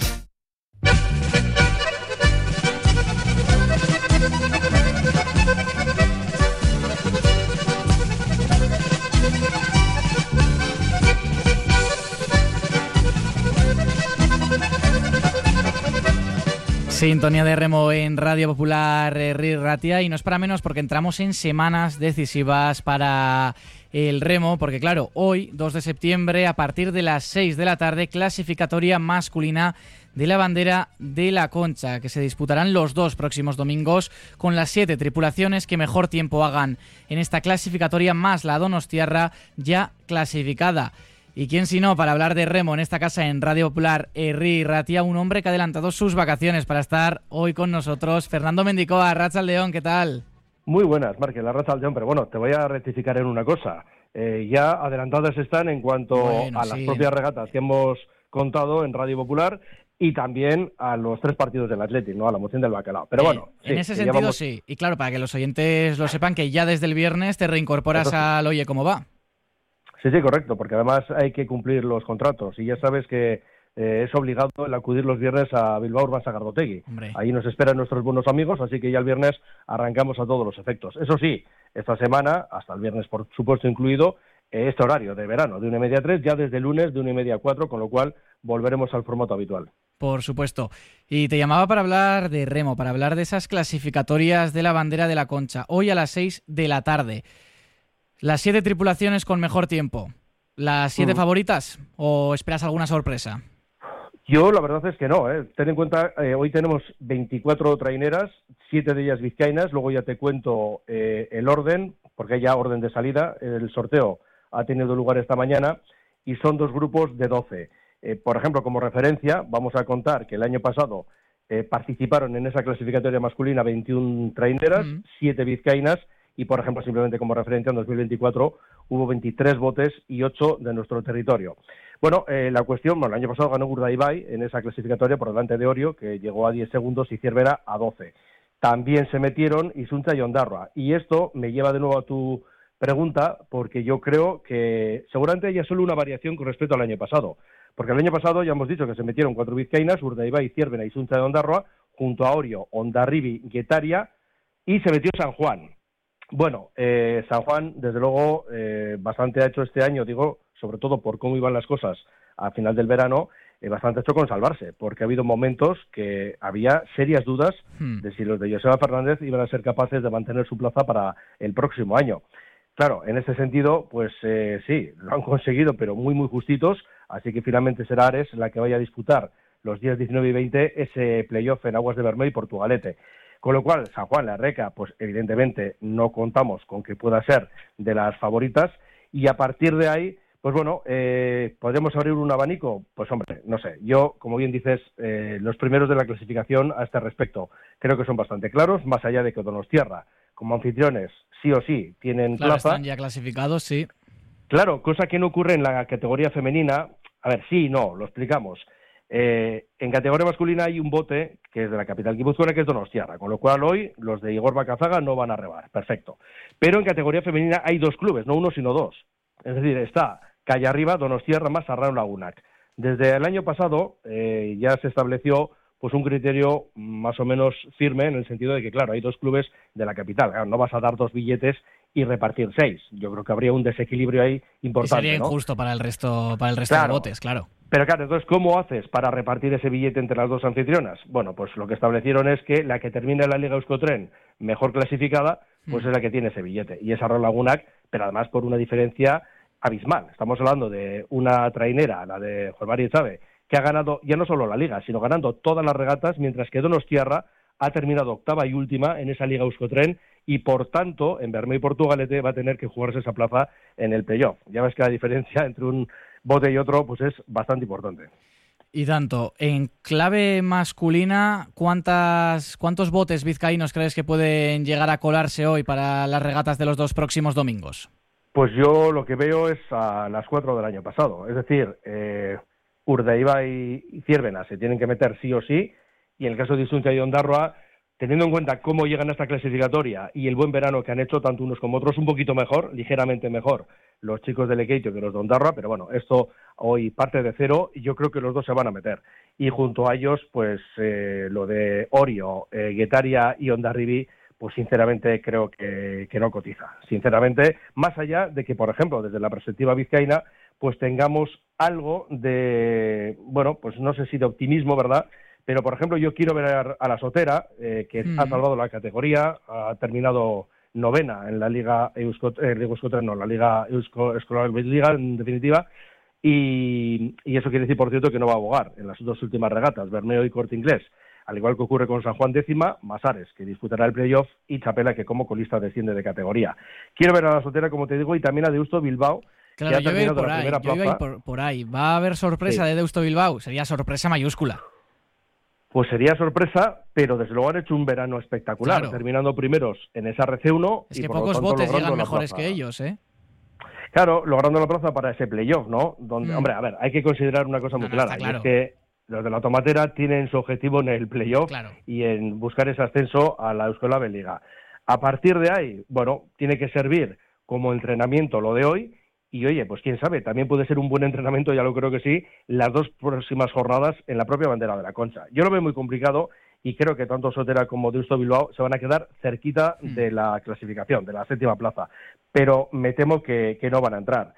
Sintonía de remo en Radio Popular, Herri Ratia, y no es para menos porque entramos en semanas decisivas para el remo, porque claro, hoy, 2 de septiembre, a partir de las 6 de la tarde, clasificatoria masculina de la bandera de la Concha, que se disputarán los 2 próximos domingos con las 7 tripulaciones que mejor tiempo hagan en esta clasificatoria, más la donostiarra ya clasificada. ¿Y quién si no para hablar de remo en esta casa en Radio Popular, Herri Ratia, un hombre que ha adelantado sus vacaciones para estar hoy con nosotros? Fernando Mendicoa, Arratsaldeon, ¿qué tal? Muy buenas, Marque, la Arratsaldeon, pero bueno, te voy a rectificar en una cosa. Ya adelantadas están en cuanto a las propias regatas que hemos contado en Radio Popular y también a los 3 partidos del Athletic, ¿no? A la moción del bacalao. Pero bueno, sí, en ese sentido sí. Y claro, para que los oyentes lo sepan, que ya desde el viernes te reincorporas al Oye Cómo Va. Sí, correcto, porque además hay que cumplir los contratos y ya sabes que es obligado el acudir los viernes a Bilbao Urban Sagardotegui. Ahí nos esperan nuestros buenos amigos, así que ya el viernes arrancamos a todos los efectos. Eso sí, esta semana, hasta el viernes por supuesto incluido, este horario de verano, de 1:30 a 3, ya desde el lunes de 1:30 a 4, con lo cual volveremos al formato habitual. Por supuesto. Y te llamaba para hablar de remo, para hablar de esas clasificatorias de la bandera de la Concha. Hoy a las 6 de la tarde. Las 7 tripulaciones con mejor tiempo. ¿Las 7 favoritas o esperas alguna sorpresa? Yo la verdad es que no. Ten en cuenta, hoy tenemos 24 traineras, 7 de ellas vizcaínas. Luego ya te cuento el orden, porque hay ya orden de salida. El sorteo ha tenido lugar esta mañana y son 2 grupos de 12. Por ejemplo, como referencia, vamos a contar que el año pasado participaron en esa clasificatoria masculina 21 traineras, 7 vizcaínas. Y, por ejemplo, simplemente como referencia, en 2024 hubo 23 botes y 8 de nuestro territorio. Bueno, la cuestión, el año pasado ganó Urdaibai en esa clasificatoria por delante de Orio, que llegó a 10 segundos, y Ciervera a 12. También se metieron Isunza y Ondarroa. Y esto me lleva de nuevo a tu pregunta, porque yo creo que seguramente haya solo una variación con respecto al año pasado. Porque el año pasado ya hemos dicho que se metieron 4 vizcaínas, Urdaibai, Ciervera, Isunza y Ondarroa, junto a Orio, Hondarribi, Guetaria, y se metió San Juan. Bueno, San Juan, desde luego, bastante ha hecho este año, digo, sobre todo por cómo iban las cosas a final del verano, bastante hecho con salvarse, porque ha habido momentos que había serias dudas de si los de Joseba Fernández iban a ser capaces de mantener su plaza para el próximo año. Claro, en este sentido, pues sí, lo han conseguido, pero muy, muy justitos, así que finalmente será Ares la que vaya a disputar los días 19 y 20 ese playoff en aguas de Bermeo y Portugalete. Con lo cual, San Juan, la Reca, pues evidentemente no contamos con que pueda ser de las favoritas, y a partir de ahí, pues bueno, ¿podríamos abrir un abanico? Pues hombre, no sé. Yo, como bien dices, los primeros de la clasificación a este respecto creo que son bastante claros, más allá de que Donostiarra, como anfitriones, sí o sí, tienen plaza. Están ya clasificados, sí. Claro, cosa que no ocurre en la categoría femenina. A ver, sí y no, lo explicamos. En categoría masculina hay un bote que es de la capital guipuzcoana, que es Donostiarra, con lo cual hoy los de Igor Bacazaga no van a rebar, perfecto. Pero en categoría femenina hay 2 clubes, no uno sino 2. Es decir, está calle arriba Donostiarra más Arrao Lagunac. Desde el año pasado ya se estableció pues un criterio más o menos firme, en el sentido de que, claro, hay 2 clubes de la capital. Claro, no vas a dar 2 billetes y repartir 6. Yo creo que habría un desequilibrio ahí importante. Y sería injusto, ¿no?, para el resto de botes, claro. Pero claro, entonces, ¿cómo haces para repartir ese billete entre las 2 anfitrionas? Bueno, pues lo que establecieron es que la que termine en la Liga Euskotren mejor clasificada, pues es la que tiene ese billete. Y es Arrao Lagunac, pero además por una diferencia abismal. Estamos hablando de una trainera, la de Juan Mari Chávez, que ha ganado ya no solo la Liga, sino ganando todas las regatas, mientras que Donostiarra ha terminado octava y última en esa Liga Euskotren, y por tanto, en Bermeo y Portugalete va a tener que jugarse esa plaza en el playoff. Ya ves que la diferencia entre un bote y otro pues es bastante importante. Y tanto, en clave masculina, ¿cuántos botes vizcaínos crees que pueden llegar a colarse hoy para las regatas de los 2 próximos domingos? Pues yo lo que veo es a las 4 del año pasado. Es decir, Urdaibai y Ciervena se tienen que meter sí o sí, y en el caso de Isunza y Ondarroa, teniendo en cuenta cómo llegan a esta clasificatoria y el buen verano que han hecho tanto unos como otros, un poquito mejor, ligeramente mejor, los chicos de Lekeitio que los de Ondarroa, pero bueno, esto hoy parte de cero y yo creo que los 2 se van a meter. Y junto a ellos, pues lo de Orio, Guetaria y Hondarribi, pues sinceramente creo que no cotiza. Sinceramente, más allá de que, por ejemplo, desde la perspectiva vizcaína, pues tengamos algo de, bueno, pues no sé si de optimismo, ¿verdad?, pero, por ejemplo, yo quiero ver a la Sotera, que ha salvado la categoría, ha terminado 9ª en la Liga la Liga Escolar Liga, en definitiva, y eso quiere decir, por cierto, que no va a abogar en las 2 últimas regatas, Bermeo y Corte Inglés, al igual que ocurre con San Juan 10ª, Masares, que disputará el playoff, y Chapela, que como colista desciende de categoría. Quiero ver a la Sotera, como te digo, y también a Deusto Bilbao, claro, que ha terminado la primera plaza. Yo iba a ir por ahí. ¿Va a haber sorpresa de Deusto Bilbao? Sería sorpresa mayúscula. Pues sería sorpresa, pero desde luego han hecho un verano espectacular, claro, terminando primeros en esa RC1. Es que pocos botes llegan mejores que ellos, ¿eh? Claro, logrando la plaza para ese playoff, ¿no? Donde, hombre, a ver, hay que considerar una cosa muy clara, claro, y es que los de la Tomatera tienen su objetivo en el playoff, claro, y en buscar ese ascenso a la Euskal Liga. A partir de ahí, bueno, tiene que servir como entrenamiento lo de hoy. Y oye, pues quién sabe, también puede ser un buen entrenamiento, ya lo creo que sí, las 2 próximas jornadas en la propia bandera de la Concha. Yo lo veo muy complicado y creo que tanto Sotera como Deusto Bilbao se van a quedar cerquita de la clasificación, de la 7ª plaza, pero me temo que no van a entrar.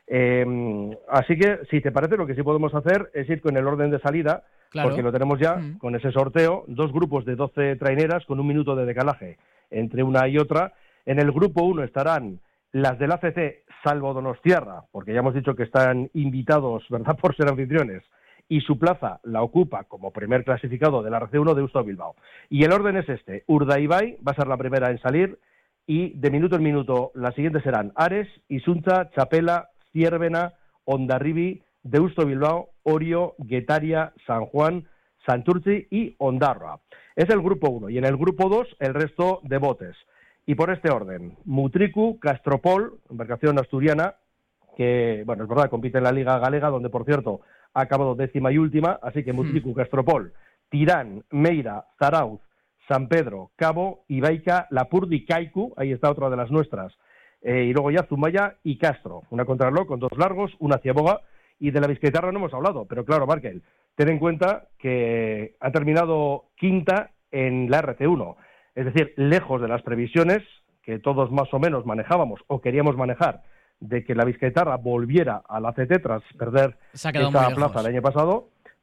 Así que, si te parece, lo que sí podemos hacer es ir con el orden de salida, claro, porque lo tenemos ya con ese sorteo, 2 grupos de 12 traineras con 1 minuto de decalaje entre una y otra. En el grupo 1 estarán las del ACC, salvo Donostiarra, porque ya hemos dicho que están invitados, ¿verdad?, por ser anfitriones, y su plaza la ocupa como primer clasificado de la RC1 Deusto Bilbao. Y el orden es este: Urdaibai va a ser la primera en salir, y de minuto en minuto las siguientes serán Ares, Isunza, Chapela, Ciervena, Hondarribi, Deusto Bilbao, Orio, Guetaria, San Juan, Santurtzi y Ondarroa. Es el grupo 1, y en el grupo 2 el resto de botes. Y por este orden, Mutriku, Castropol, embarcación asturiana, que, bueno, es verdad, compite en la Liga Galega, donde, por cierto, ha acabado 10ª y última, así que Mutriku, Castropol, Tirán, Meira, Zarauz, San Pedro, Cabo, Ibaica, Lapurdi, Kaiku, ahí está otra de las nuestras, y luego ya Zumaya y Castro, una contrarreloj con 2 largos, una ciaboga, y de la Bizkaitarra no hemos hablado, pero claro, Markel, ten en cuenta que ha terminado 5ª en la RC1, es decir, lejos de las previsiones que todos más o menos manejábamos o queríamos manejar de que la Bizkaitarra volviera a la CT tras perder esa plaza el año pasado,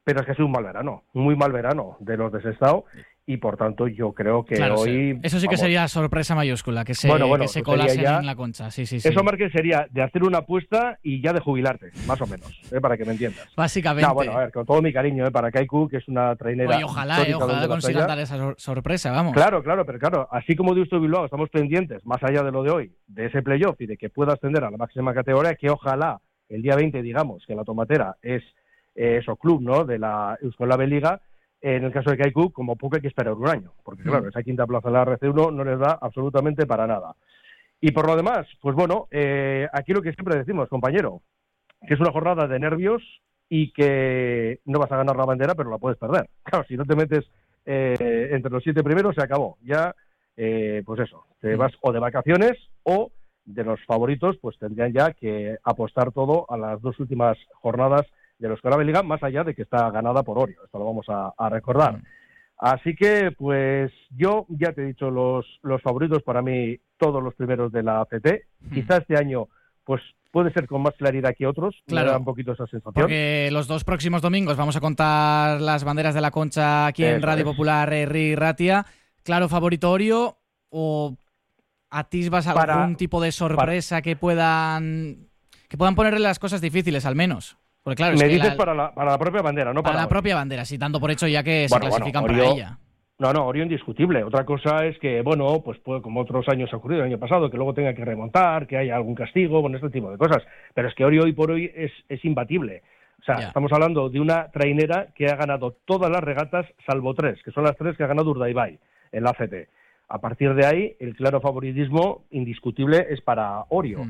pero es que ha sido un mal verano, muy mal verano de los de Sestao, y por tanto yo creo que claro, hoy... Sí. Eso sí que sería sorpresa mayúscula, que se colasen ya en la Concha. Sí. Eso, Márquez, sería de hacer una apuesta y ya de jubilarte, más o menos, para que me entiendas. Básicamente. No, bueno, a ver, con todo mi cariño para Kaiku, que es una trainera... Oye, ojalá consigan dar esa sorpresa, vamos. Claro, pero claro, así como de Deusto Bilbao estamos pendientes, más allá de lo de hoy, de ese playoff y de que pueda ascender a la máxima categoría, que ojalá el día 20, digamos, que la Tomatera es eso club, ¿no?, de la Euskal Liga. En el caso de Kaiku, como poco hay que esperar un año, porque claro, esa quinta plaza en la RC1 no les da absolutamente para nada. Y por lo demás, pues bueno, aquí lo que siempre decimos, compañero, que es una jornada de nervios y que no vas a ganar la bandera, pero la puedes perder. Claro, si no te metes entre los 7 primeros, se acabó. Ya, pues eso, te vas o de vacaciones o de los favoritos, pues tendrían ya que apostar todo a las 2 últimas jornadas de los Euskal Liga, más allá de que está ganada por Orio. Esto lo vamos a recordar. Así que, pues, yo ya te he dicho los favoritos para mí, todos los primeros de la ACT. Quizás este año, pues, puede ser con más claridad que otros. Claro. Me da un poquito esa sensación. Porque los 2 próximos domingos vamos a contar las banderas de la Concha aquí en Radio Popular Herri Ratia. Claro, favorito Orio, o atisbas algún tipo de sorpresa que puedan ponerle las cosas difíciles, al menos. Porque claro, me dices para la propia bandera, no para la propia bandera, sí, dando por hecho ya que se clasifican para ella. No, Orio indiscutible. Otra cosa es que, bueno, pues puede, como otros años ha ocurrido el año pasado, que luego tenga que remontar, que haya algún castigo, bueno, este tipo de cosas. Pero es que Orio hoy por hoy es imbatible. O sea, estamos hablando de una trainera que ha ganado todas las regatas, salvo 3, que son las 3 que ha ganado Urdaibai en la ACT. A partir de ahí, el claro favoritismo indiscutible es para Orio.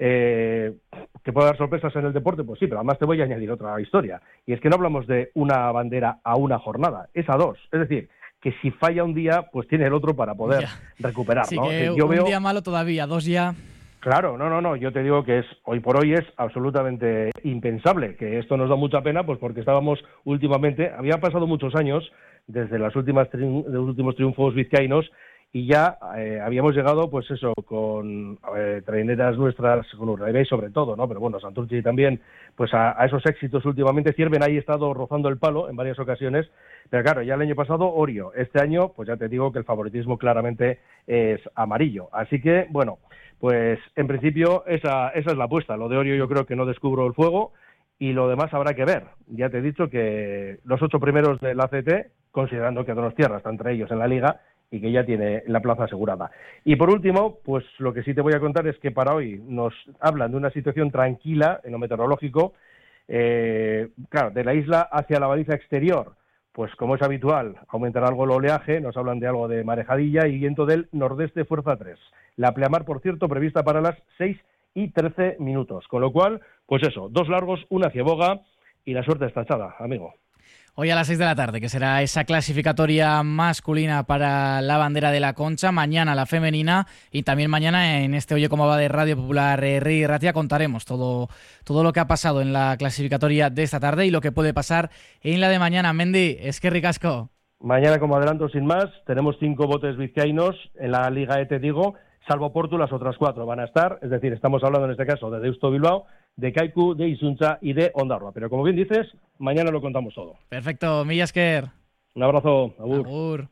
¿Que puede dar sorpresas en el deporte? Pues sí, pero además te voy a añadir otra historia. Y es que no hablamos de una bandera a una jornada, es a 2. Es decir, que si falla un día, pues tiene el otro para poder recuperar. Sí, ¿no? que yo un día malo todavía, 2 ya... Claro, no, yo te digo que hoy por hoy es absolutamente impensable, que esto nos da mucha pena, pues porque estábamos últimamente, habían pasado muchos años desde los últimos triunfos vizcaínos, y ya habíamos llegado, pues eso, con traineras nuestras, con Urdaibai sobre todo, ¿no? Pero bueno, Santurtzi también, pues a esos éxitos últimamente. Cierven ahí ha estado rozando el palo en varias ocasiones, pero claro, ya el año pasado Orio. Este año, pues ya te digo que el favoritismo claramente es amarillo. Así que, bueno, pues en principio esa es la apuesta. Lo de Orio yo creo que no descubro el fuego, y lo demás habrá que ver. Ya te he dicho que los 8 primeros del ACT, considerando que Donostiarra está entre ellos en la Liga, y que ya tiene la plaza asegurada. Y por último, pues lo que sí te voy a contar es que para hoy nos hablan de una situación tranquila en lo meteorológico, claro, de la isla hacia la baliza exterior, pues como es habitual, aumentará algo el oleaje, nos hablan de algo de marejadilla y viento del nordeste fuerza 3. La pleamar, por cierto, prevista para las 6:13, con lo cual, pues eso, 2 largos, una cieboga, y la suerte está echada, amigo. Hoy a las 6 de la tarde, que será esa clasificatoria masculina para la bandera de la Concha, mañana la femenina, y también mañana en este Oye Cómo Va de Radio Popular Herri Ratia contaremos todo lo que ha pasado en la clasificatoria de esta tarde y lo que puede pasar en la de mañana. Mendi, es que ricasco. Mañana, como adelanto sin más, tenemos 5 botes vizcaínos en la Liga te digo, salvo Portu, las otras 4 van a estar, es decir, estamos hablando en este caso de Deusto Bilbao, de Kaiku, de Isuntza y de Ondarroa. Pero como bien dices, mañana lo contamos todo. Perfecto, mila esker. Un abrazo, agur. Agur.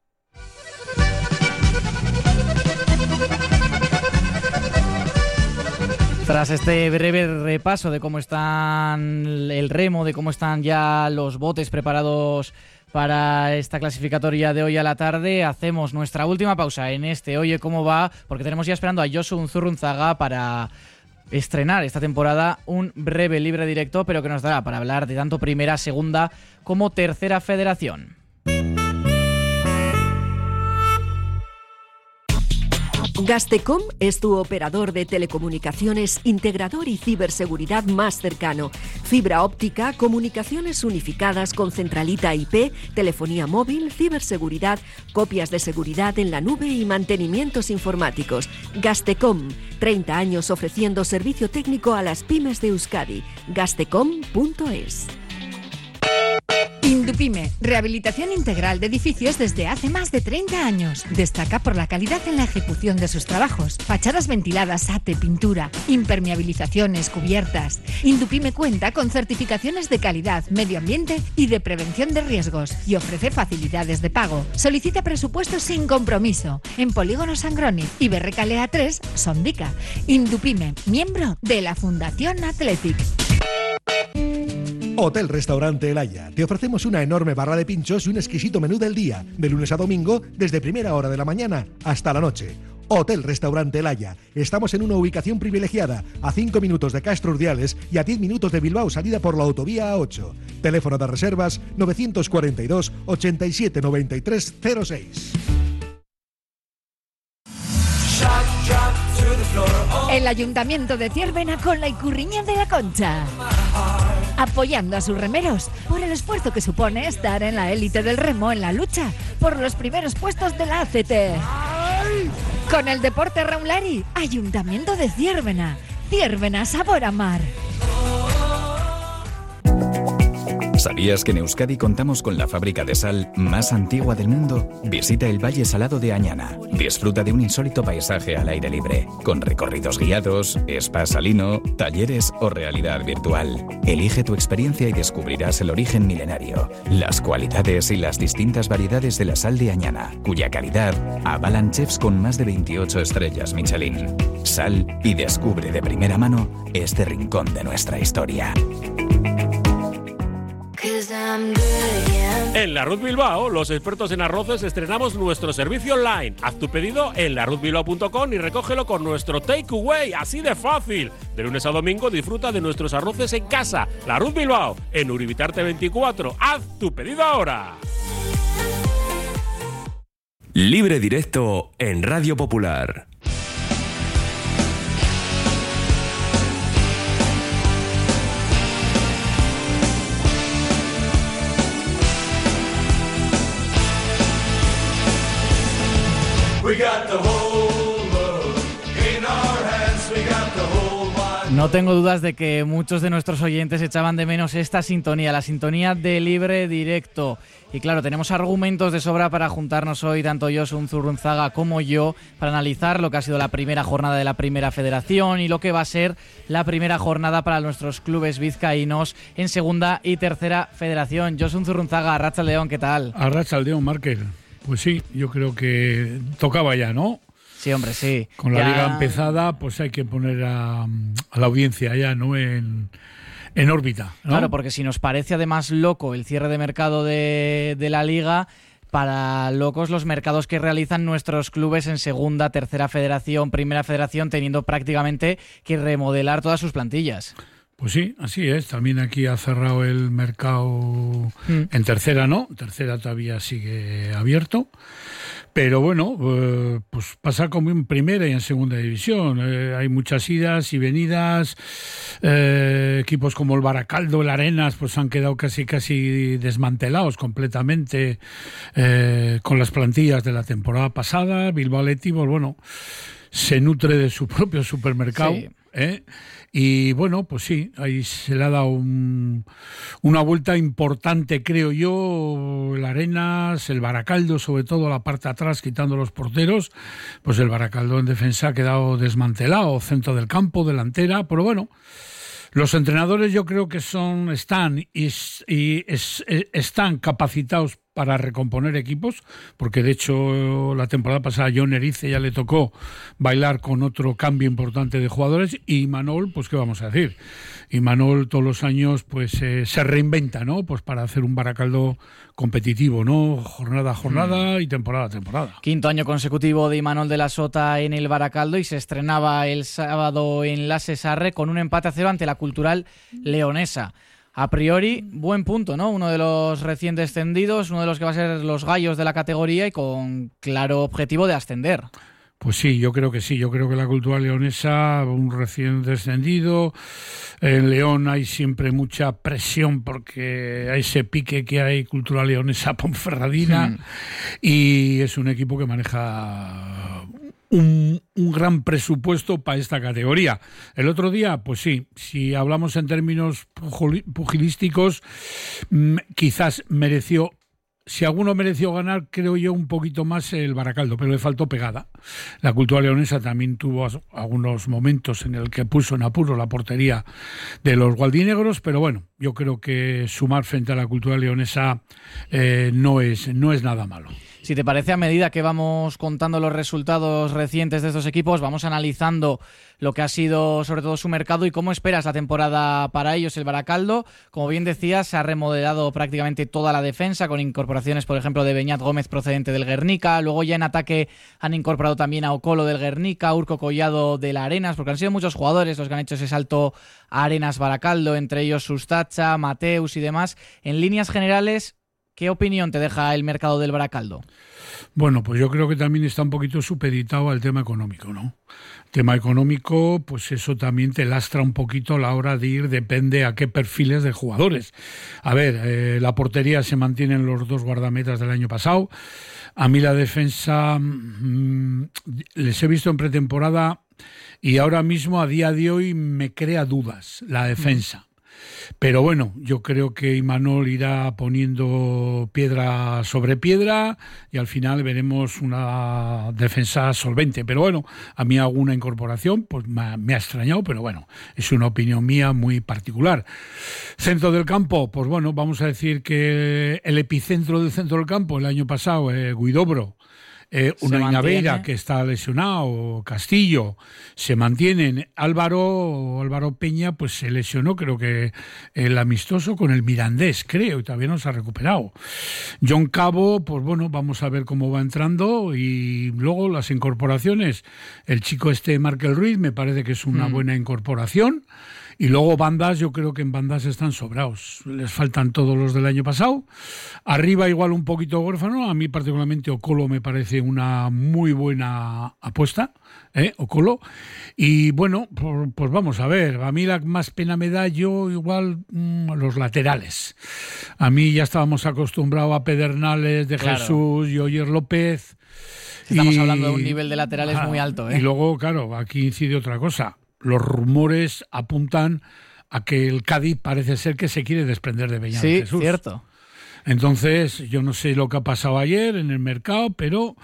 Tras este breve repaso de cómo están el remo, de cómo están ya los botes preparados para esta clasificatoria de hoy a la tarde, hacemos nuestra última pausa en este Oye Cómo Va, porque tenemos ya esperando a Josu Unzurrunzaga para estrenar esta temporada un breve libre directo, pero que nos dará para hablar de tanto primera, segunda como tercera federación. Gastecom es tu operador de telecomunicaciones, integrador y ciberseguridad más cercano. Fibra óptica, comunicaciones unificadas con centralita IP, telefonía móvil, ciberseguridad, copias de seguridad en la nube y mantenimientos informáticos. Gastecom, 30 años ofreciendo servicio técnico a las pymes de Euskadi. Gastecom.es. Indupime, rehabilitación integral de edificios desde hace más de 30 años. Destaca por la calidad en la ejecución de sus trabajos. Fachadas ventiladas, ate, pintura, impermeabilizaciones, cubiertas. Indupime cuenta con certificaciones de calidad, medio ambiente y de prevención de riesgos y ofrece facilidades de pago. Solicita presupuestos sin compromiso en Polígono Sangroni y Berrecalea 3, Sondica. Indupime, miembro de la Fundación Athletic. Hotel Restaurante El Haya. Te ofrecemos una enorme barra de pinchos y un exquisito menú del día, de lunes a domingo, desde primera hora de la mañana hasta la noche. Hotel Restaurante El Haya. Estamos en una ubicación privilegiada, a 5 minutos de Castro Urdiales y a 10 minutos de Bilbao, salida por la autovía A8. Teléfono de reservas 942 87 93 06. El Ayuntamiento de Ziérbena con la Icurriña de la Concha, apoyando a sus remeros por el esfuerzo que supone estar en la élite del remo en la lucha por los primeros puestos de la ACT. Con el deporte Raulari, Ayuntamiento de Ziérbena. Ziérbena, sabor a mar. ¿Sabías que en Euskadi contamos con la fábrica de sal más antigua del mundo? Visita el Valle Salado de Añana. Disfruta de un insólito paisaje al aire libre, con recorridos guiados, spa salino, talleres o realidad virtual. Elige tu experiencia y descubrirás el origen milenario, las cualidades y las distintas variedades de la sal de Añana, cuya calidad avalan chefs con más de 28 estrellas Michelin. Sal y descubre de primera mano este rincón de nuestra historia. En La Ruz Bilbao, los expertos en arroces, estrenamos nuestro servicio online. Haz tu pedido en laruzbilbao.com y recógelo con nuestro takeaway, así de fácil. De lunes a domingo disfruta de nuestros arroces en casa. La Ruz Bilbao, en Uribitarte 24. Haz tu pedido ahora. Libre Directo en Radio Popular. No tengo dudas de que muchos de nuestros oyentes echaban de menos esta sintonía, la sintonía de Libre Directo. Y claro, tenemos argumentos de sobra para juntarnos hoy, tanto Josu Zurrunzaga como yo, para analizar lo que ha sido la primera jornada de la Primera Federación y lo que va a ser la primera jornada para nuestros clubes vizcaínos en Segunda y Tercera Federación. Josu Zurrunzaga, Arratsaldeon, ¿qué tal? Arratsaldeon, Márquez. Pues sí, yo creo que tocaba ya, ¿no? Sí, hombre, sí. Con la liga empezada, pues hay que poner a la audiencia ya, ¿no? En órbita, ¿no? Claro, porque si nos parece además loco el cierre de mercado de la liga, para locos los mercados que realizan nuestros clubes en Segunda, Tercera Federación, Primera Federación, teniendo prácticamente que remodelar todas sus plantillas. Pues sí, así es. También aquí ha cerrado el mercado en tercera, ¿no? Tercera todavía sigue abierto. Pero bueno, pues pasa como en primera y en segunda división. Hay muchas idas y venidas. Equipos como el Baracaldo, el Arenas, pues han quedado casi desmantelados completamente con las plantillas de la temporada pasada. Bilbao Athletic, pues bueno, se nutre de su propio supermercado. Sí. Y bueno, pues sí, ahí se le ha dado una vuelta importante, creo yo. El Arenas, el Baracaldo, sobre todo la parte de atrás, quitando los porteros, pues el Baracaldo en defensa ha quedado desmantelado, centro del campo, delantera, pero bueno, los entrenadores yo creo que están capacitados para recomponer equipos, porque de hecho la temporada pasada a John Erice ya le tocó bailar con otro cambio importante de jugadores, y Manol, pues qué vamos a decir, y Manol todos los años pues se reinventa, ¿no? Pues para hacer un Baracaldo competitivo, ¿no? Jornada a jornada y temporada a temporada. Quinto año consecutivo de Imanol de la Sota en el Baracaldo, y se estrenaba el sábado en la Sesarre con un empate a 0 ante la Cultural Leonesa. A priori, buen punto, ¿no? Uno de los recién descendidos, uno de los que va a ser los gallos de la categoría y con claro objetivo de ascender. Pues sí, yo creo que sí. Yo creo que la Cultural Leonesa, un recién descendido. En León hay siempre mucha presión porque hay ese pique que hay Cultural Leonesa Ponferradina. Y es un equipo que maneja un gran presupuesto para esta categoría. El otro día, pues sí, si hablamos en términos pugilísticos, quizás mereció. Si alguno mereció ganar, creo yo, un poquito más el Baracaldo, pero le faltó pegada. La Cultural Leonesa también tuvo algunos momentos en el que puso en apuro la portería de los gualdinegros, pero bueno, yo creo que sumar frente a la Cultural Leonesa no es nada malo. Si te parece, a medida que vamos contando los resultados recientes de estos equipos, vamos analizando lo que ha sido sobre todo su mercado y cómo esperas la temporada para ellos. El Baracaldo, como bien decías, se ha remodelado prácticamente toda la defensa con incorporaciones, por ejemplo, de Beñat Gómez procedente del Guernica. Luego ya en ataque han incorporado también a Ocolo del Guernica, Urco Collado del Arenas, porque han sido muchos jugadores los que han hecho ese salto a Arenas Baracaldo, entre ellos Sustacha, Mateus y demás. En líneas generales, ¿qué opinión te deja el mercado del Baracaldo? Bueno, pues yo creo que también está un poquito supeditado al tema económico, ¿no? Tema económico, pues eso también te lastra un poquito a la hora de ir, depende a qué perfiles de jugadores. A ver, la portería se mantienen los 2 guardametas del año pasado. A mí la defensa les he visto en pretemporada y ahora mismo, a día de hoy, me crea dudas la defensa. Pero bueno, yo creo que Imanol irá poniendo piedra sobre piedra y al final veremos una defensa solvente. Pero bueno, a mí alguna incorporación pues me ha extrañado, pero bueno, es una opinión mía muy particular. Centro del campo, pues bueno, vamos a decir que el epicentro del centro del campo el año pasado, Guidobro, Unai Naveira, que está lesionado, Castillo, se mantienen. Álvaro Peña, pues se lesionó, creo que el amistoso con el Mirandés, creo, y todavía no se ha recuperado. John Cabo, pues bueno, vamos a ver cómo va entrando. Y luego las incorporaciones, el chico Markel Ruiz, me parece que es una buena incorporación. Y luego bandas, yo creo que en bandas están sobrados. Les faltan todos los del año pasado. Arriba igual un poquito huérfano. A mí particularmente Ocolo me parece una muy buena apuesta, Ocolo. Y bueno, pues vamos a ver. A mí la más pena me da yo igual los laterales. A mí ya estábamos acostumbrados a Pedernales, de claro. Jesús y Oyer López. Estamos hablando de un nivel de laterales muy alto. Y luego, claro, aquí incide otra cosa. Los rumores apuntan a que el Cádiz parece ser que se quiere desprender de Beñat Jesús. Sí, cierto. Entonces, yo no sé lo que ha pasado ayer en el mercado, pero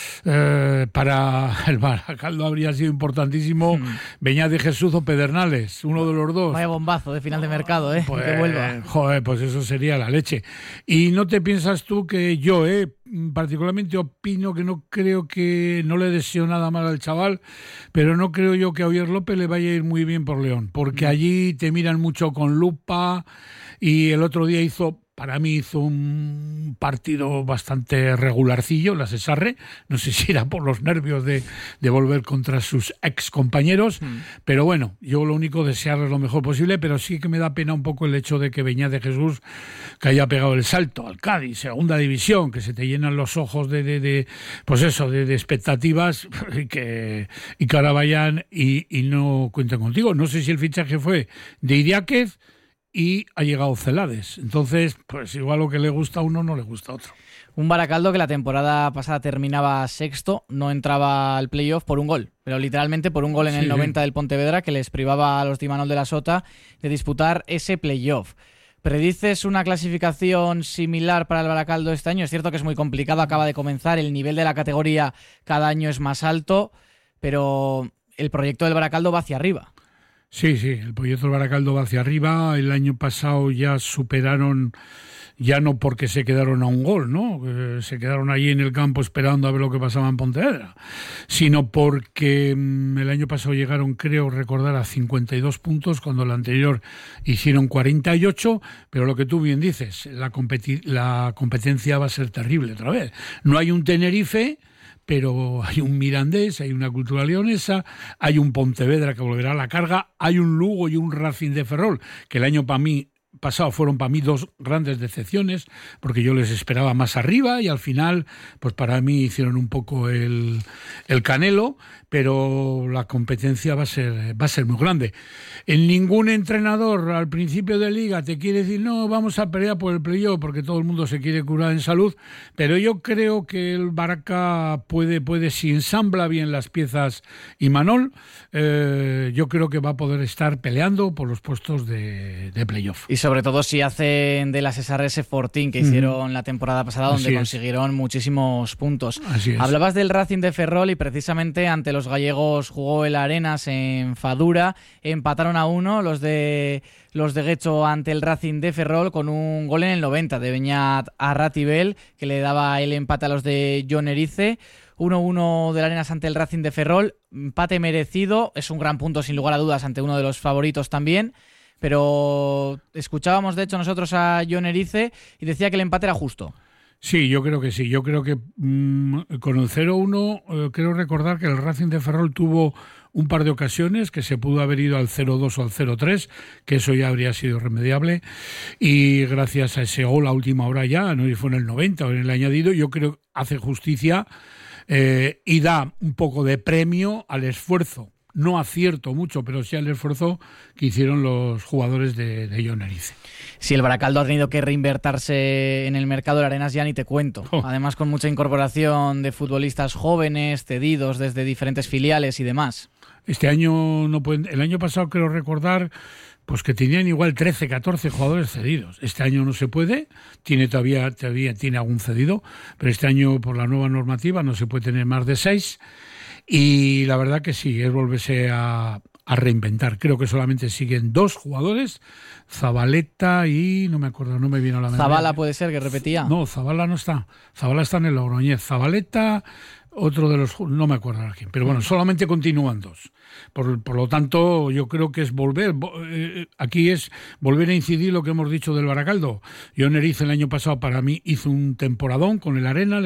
para el Baracaldo habría sido importantísimo Beñat de Jesús o Pedernales, uno de los dos. Vaya bombazo de final de mercado, pues, que vuelva. Joder, pues eso sería la leche. Y no te piensas tú que yo, particularmente opino que no creo que, no le deseo nada mal al chaval, pero no creo yo que a Oyer López le vaya a ir muy bien por León, porque allí te miran mucho con lupa y el otro día para mí hizo un partido bastante regularcillo, la Cesarre. No sé si era por los nervios de volver contra sus ex compañeros, pero bueno, yo lo único desearles lo mejor posible, pero sí que me da pena un poco el hecho de que Beñat de Jesús, que haya pegado el salto al Cádiz, segunda división, que se te llenan los ojos de expectativas y que ahora vayan y no cuenten contigo. No sé si el fichaje fue de Idiáquez y ha llegado Celades. Entonces, pues igual lo que le gusta a uno no le gusta a otro. Un Baracaldo que la temporada pasada terminaba sexto, no entraba al playoff por un gol, pero literalmente por un gol en el 90 del Pontevedra, que les privaba a los de Imanol de la Sota de disputar ese playoff. ¿Predices una clasificación similar para el Baracaldo este año? Es cierto que es muy complicado, acaba de comenzar, el nivel de la categoría cada año es más alto, pero el proyecto del Baracaldo va hacia arriba. Sí, el proyecto del Baracaldo va hacia arriba. El año pasado ya superaron, ya no porque se quedaron a un gol, ¿no? Se quedaron allí en el campo esperando a ver lo que pasaba en Pontevedra, sino porque el año pasado llegaron, creo recordar, a 52 puntos, cuando el anterior hicieron 48, pero lo que tú bien dices, la competencia va a ser terrible otra vez. No hay un Tenerife, pero hay un Mirandés, hay una Cultural Leonesa, hay un Pontevedra que volverá a la carga, hay un Lugo y un Racing de Ferrol, que el año pasado fueron para mí 2 grandes decepciones, porque yo les esperaba más arriba y al final, pues para mí hicieron un poco el canelo, pero la competencia va a ser muy grande. En ningún entrenador al principio de liga te quiere decir, no, vamos a pelear por el playoff, porque todo el mundo se quiere curar en salud, pero yo creo que el Baraka puede si ensambla bien las piezas Imanol, yo creo que va a poder estar peleando por los puestos de playoff. Y sobre todo si hacen de las SRS 14 que hicieron la temporada pasada, donde consiguieron muchísimos puntos. Hablabas del Racing de Ferrol y precisamente ante los gallegos jugó el Arenas en Fadura, empataron a 1 los de Guecho ante el Racing de Ferrol con un gol en el 90 de Beñat Arratibel, que le daba el empate a los de Jon Erice. 1-1 del Arenas ante el Racing de Ferrol, empate merecido, es un gran punto sin lugar a dudas ante uno de los favoritos también, pero escuchábamos de hecho nosotros a Jon Erice y decía que el empate era justo. Sí, yo creo que sí. Yo creo que con el 0-1 creo recordar que el Racing de Ferrol tuvo un par de ocasiones que se pudo haber ido al 0-2 o al 0-3, que eso ya habría sido remediable, y gracias a ese gol a última hora ya, no fue en el 90 o en el añadido, yo creo que hace justicia y da un poco de premio al esfuerzo. No acierto mucho, pero sí al esfuerzo que hicieron los jugadores de Jon Erice. Si el Baracaldo ha tenido que reinvertirse en el mercado de Arenas, ya ni te cuento. Además, con mucha incorporación de futbolistas jóvenes, cedidos desde diferentes filiales y demás. Este año no pueden. El año pasado creo recordar pues que tenían igual 13, 14 jugadores cedidos. Este año no se puede, todavía tiene algún cedido, pero este año por la nueva normativa no se puede tener más de 6. Y la verdad que sí, es volverse a reinventar. Creo que solamente siguen 2 jugadores, Zabaleta y no me acuerdo, no me vino a la mente. Zabala puede ser, que repetía. No, Zabala no está. Zabala está en el Logroñés. Zabaleta, otro de los... no me acuerdo ahora quién. Pero bueno, solamente continúan 2. Por lo tanto, yo creo que es volver. Aquí es volver a incidir lo que hemos dicho del Baracaldo. Jon Erice el año pasado para mí hizo un temporadón con el Arena,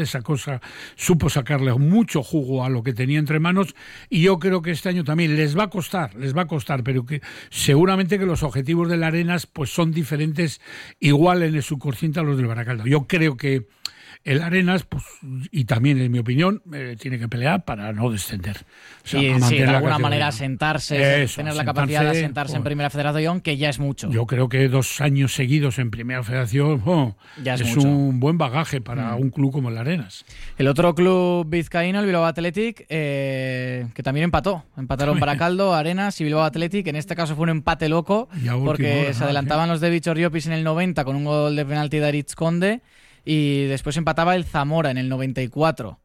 supo sacarle mucho jugo a lo que tenía entre manos, y yo creo que este año también les va a costar, pero que seguramente que los objetivos del Arenas pues son diferentes, igual en el subconsciente a los del Baracaldo. Yo creo que el Arenas, pues, y también en mi opinión, tiene que pelear para no descender. O sea, sí, de alguna manera sentarse, tener la capacidad de sentarse en Primera Federación, que ya es mucho. Yo creo que 2 años seguidos en Primera Federación ya es un buen bagaje para un club como el Arenas. El otro club vizcaíno, el Bilbao Athletic, que también empataron Baracaldo, Arenas y Bilbao Athletic. En este caso fue un empate loco, porque se adelantaban los de Vichorriopis en el 90 con un gol de penalti de Aritz Conde, y después empataba el Zamora en el 94.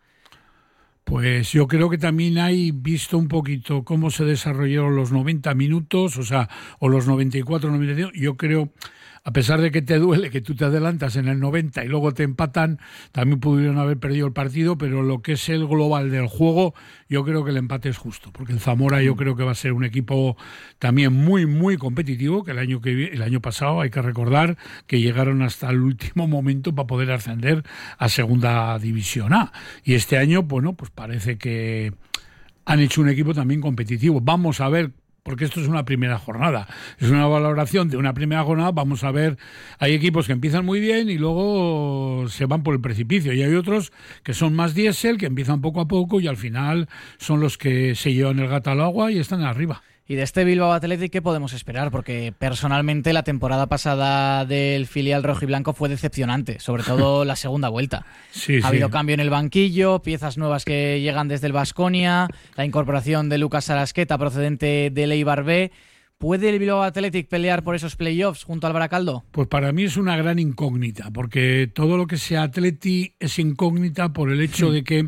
Pues yo creo que también hay visto un poquito cómo se desarrollaron los 90 minutos, o los 94, 95. Yo creo, a pesar de que te duele que tú te adelantas en el 90 y luego te empatan, también pudieron haber perdido el partido, pero lo que es el global del juego, yo creo que el empate es justo, porque el Zamora yo creo que va a ser un equipo también muy, muy competitivo, que el año pasado hay que recordar que llegaron hasta el último momento para poder ascender a Segunda División A. Y este año, bueno, pues parece que han hecho un equipo también competitivo. Vamos a ver, porque esto es una primera jornada, es una valoración de una primera jornada. Vamos a ver, hay equipos que empiezan muy bien y luego se van por el precipicio, y hay otros que son más diésel, que empiezan poco a poco y al final son los que se llevan el gato al agua y están arriba. Y de este Bilbao Athletic, ¿qué podemos esperar? Porque personalmente la temporada pasada del filial rojiblanco fue decepcionante, sobre todo la segunda vuelta. Ha habido cambio en el banquillo, piezas nuevas que llegan desde el Baskonia, la incorporación de Lucas Sarasqueta procedente del Eibar B. ¿Puede el Bilbao Athletic pelear por esos playoffs junto al Baracaldo? Pues para mí es una gran incógnita, porque todo lo que sea Athletic es incógnita por el hecho de que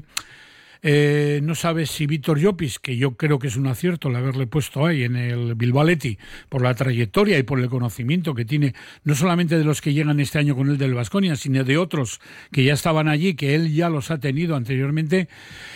no sabes si Víctor Llopis, que yo creo que es un acierto el haberle puesto ahí en el Bilbao Athletic por la trayectoria y por el conocimiento que tiene, no solamente de los que llegan este año con el del Baskonia, sino de otros que ya estaban allí, que él ya los ha tenido anteriormente.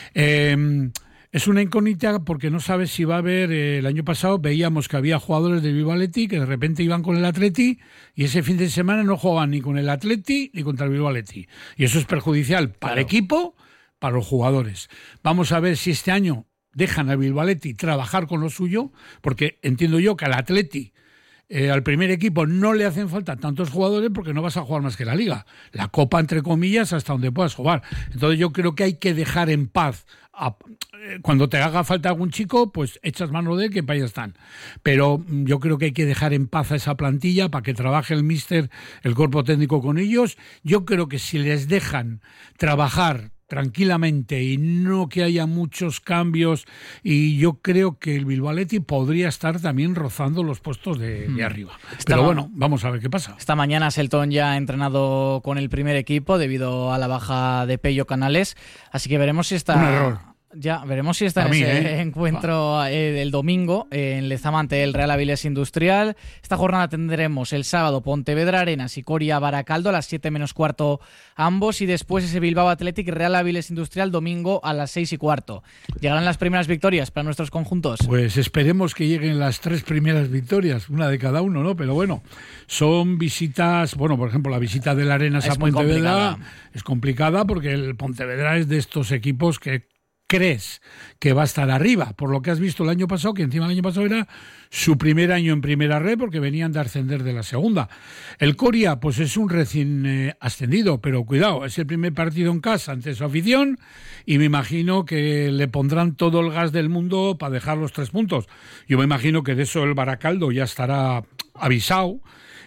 Es una incógnita porque no sabes si va a haber. El año pasado veíamos que había jugadores del Bilbao Athletic que de repente iban con el Athletic y ese fin de semana no jugaban ni con el Athletic ni contra el Bilbao Athletic. Y eso es perjudicial para el equipo, para los jugadores. Vamos a ver si este año dejan al Bilbao Athletic trabajar con lo suyo, porque entiendo yo que al Athletic al primer equipo no le hacen falta tantos jugadores porque no vas a jugar más que la Liga. La Copa, entre comillas, hasta donde puedas jugar. Entonces yo creo que hay que dejar en paz. Cuando te haga falta algún chico, pues echas mano de él, que para allá están. Pero yo creo que hay que dejar en paz a esa plantilla para que trabaje el míster, el cuerpo técnico con ellos. Yo creo que si les dejan trabajar tranquilamente y no que haya muchos cambios, y yo creo que el Bilbao Athletic podría estar también rozando los puestos de arriba. Pero bueno, vamos a ver qué pasa. Esta mañana Selton ya ha entrenado con el primer equipo debido a la baja de Pello Canales, así que veremos si está... Un error. Ya, veremos si está en ese encuentro el domingo en Lezama ante el Real Avilés Industrial. Esta jornada tendremos el sábado Pontevedra Arenas y Coria Baracaldo a las 7:15 ambos, y después ese Bilbao Athletic Real Avilés Industrial domingo a las 6:15. ¿Llegarán las primeras victorias para nuestros conjuntos? Pues esperemos que lleguen las 3 primeras victorias, una de cada uno, ¿no? Pero bueno, son visitas, bueno, por ejemplo, la visita del Arenas a Pontevedra es complicada porque el Pontevedra es de estos equipos que crees que va a estar arriba, por lo que has visto el año pasado, que encima el año pasado era su primer año en primera red porque venían de ascender de la segunda. El Coria, pues es un recién ascendido, pero cuidado, es el primer partido en casa ante su afición y me imagino que le pondrán todo el gas del mundo para dejar los 3 puntos. Yo me imagino que de eso el Baracaldo ya estará avisado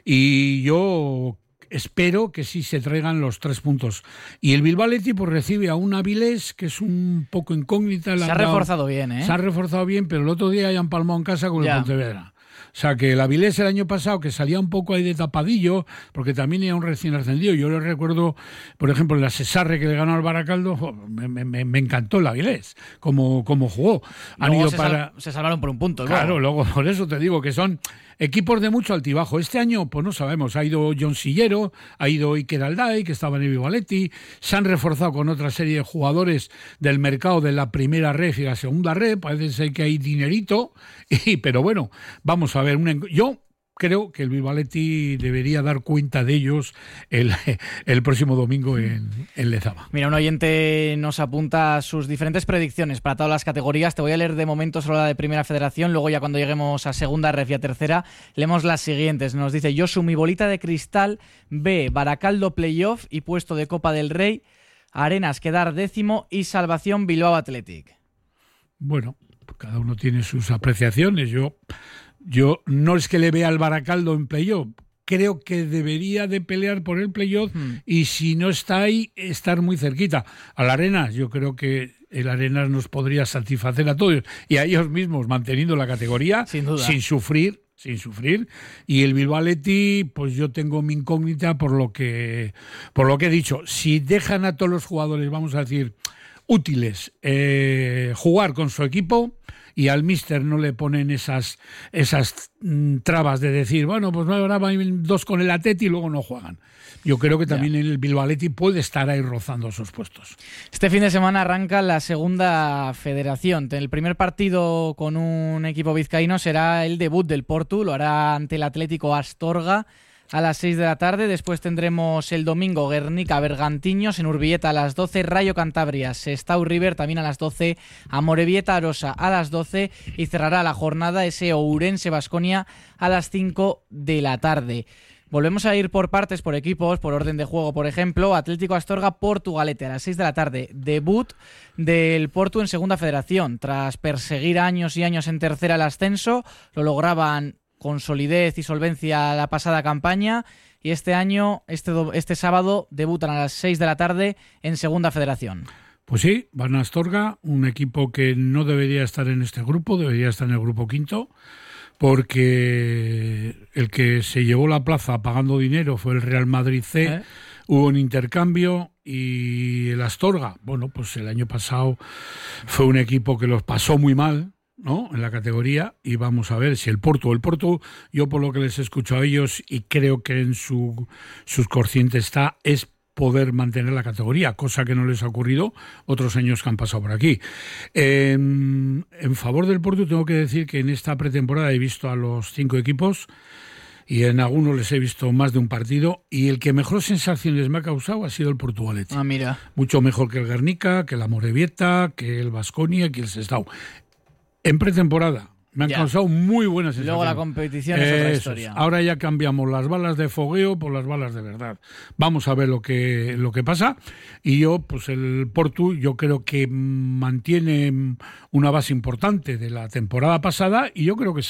y yo espero que sí se traigan los 3 puntos. Y el Bilbao Athletic pues recibe a un Avilés que es un poco incógnita. Se ha reforzado bien, ¿eh? Se ha reforzado bien, pero el otro día ya han palmado en casa con el Pontevedra. O sea, que el Avilés el año pasado, que salía un poco ahí de tapadillo, porque también era un recién ascendido. Yo le recuerdo, por ejemplo, en la Cesarre que le ganó al Baracaldo, me encantó el Avilés, como jugó. Han ido se salvaron por un punto. Claro, luego por eso te digo que son equipos de mucho altibajo. Este año, pues no sabemos, ha ido John Sillero, ha ido Iker Alday, que estaba en el Bilbao Athletic, se han reforzado con otra serie de jugadores del mercado de la primera red y la segunda red, parece ser que hay dinerito, pero bueno, vamos a ver. Yo creo que el Bilbao Athletic debería dar cuenta de ellos el próximo domingo en Lezama. Mira, un oyente nos apunta sus diferentes predicciones para todas las categorías. Te voy a leer de momento solo la de Primera Federación, luego ya cuando lleguemos a Segunda Ref y a Tercera, leemos las siguientes. Nos dice Josu, mi bolita de cristal, B, Baracaldo playoff y puesto de Copa del Rey, Arenas quedar 10º y salvación Bilbao Athletic. Bueno, cada uno tiene sus apreciaciones. Yo no es que le vea al Baracaldo en playoff, creo que debería de pelear por el playoff y si no está ahí, estar muy cerquita. Al Arenas, yo creo que el Arenas nos podría satisfacer a todos y a ellos mismos, manteniendo la categoría sin sufrir. Y el Bilbao Athletic, pues yo tengo mi incógnita por lo que he dicho. Si dejan a todos los jugadores, vamos a decir, útiles, jugar con su equipo, y al míster no le ponen esas trabas de decir, bueno, pues ahora van 2 con el Atleti y luego no juegan. Yo creo que también el Bilbao Athletic puede estar ahí rozando esos puestos. Este fin de semana arranca la Segunda Federación. El primer partido con un equipo vizcaíno será el debut del Portu, lo hará ante el Atlético Astorga a las 6 de la tarde. Después tendremos el domingo Guernica Bergantiños, en Urbieta a las 12, Rayo Cantabria Sestao River también a las 12, Amorebieta Arosa a las 12 y cerrará la jornada ese Ourense Baskonia a las 5 de la tarde. Volvemos a ir por partes, por equipos, por orden de juego, por ejemplo. Atlético Astorga Portugalete a las 6 de la tarde. Debut del Portu en Segunda Federación. Tras perseguir años y años en tercera el ascenso, lo lograban con solidez y solvencia la pasada campaña. Y este año, este sábado, debutan a las 6 de la tarde en Segunda Federación. Pues sí, van a Astorga, un equipo que no debería estar en este grupo, debería estar en el grupo quinto, porque el que se llevó la plaza pagando dinero fue el Real Madrid C, hubo un intercambio y el Astorga, bueno, pues el año pasado fue un equipo que los pasó muy mal, ¿no?, en la categoría, y vamos a ver si el Porto, yo por lo que les escucho a ellos y creo que en su subconsciente está, es poder mantener la categoría, cosa que no les ha ocurrido otros años que han pasado por aquí. En favor del Porto tengo que decir que en esta pretemporada he visto a los 5 equipos y en algunos les he visto más de un partido y el que mejor sensaciones me ha causado ha sido el Portugalete. Ah, mira. Mucho mejor que el Guernica, que el Amorebieta, que el Baskonia, que el Sestao. En pretemporada, Me han causado muy buenas sensaciones. Luego la competición es otra historia. Ahora ya cambiamos las balas de fogueo por las balas de verdad. Vamos a ver lo que pasa. Y yo, pues el Portu, yo creo que mantiene una base importante de la temporada pasada y yo creo que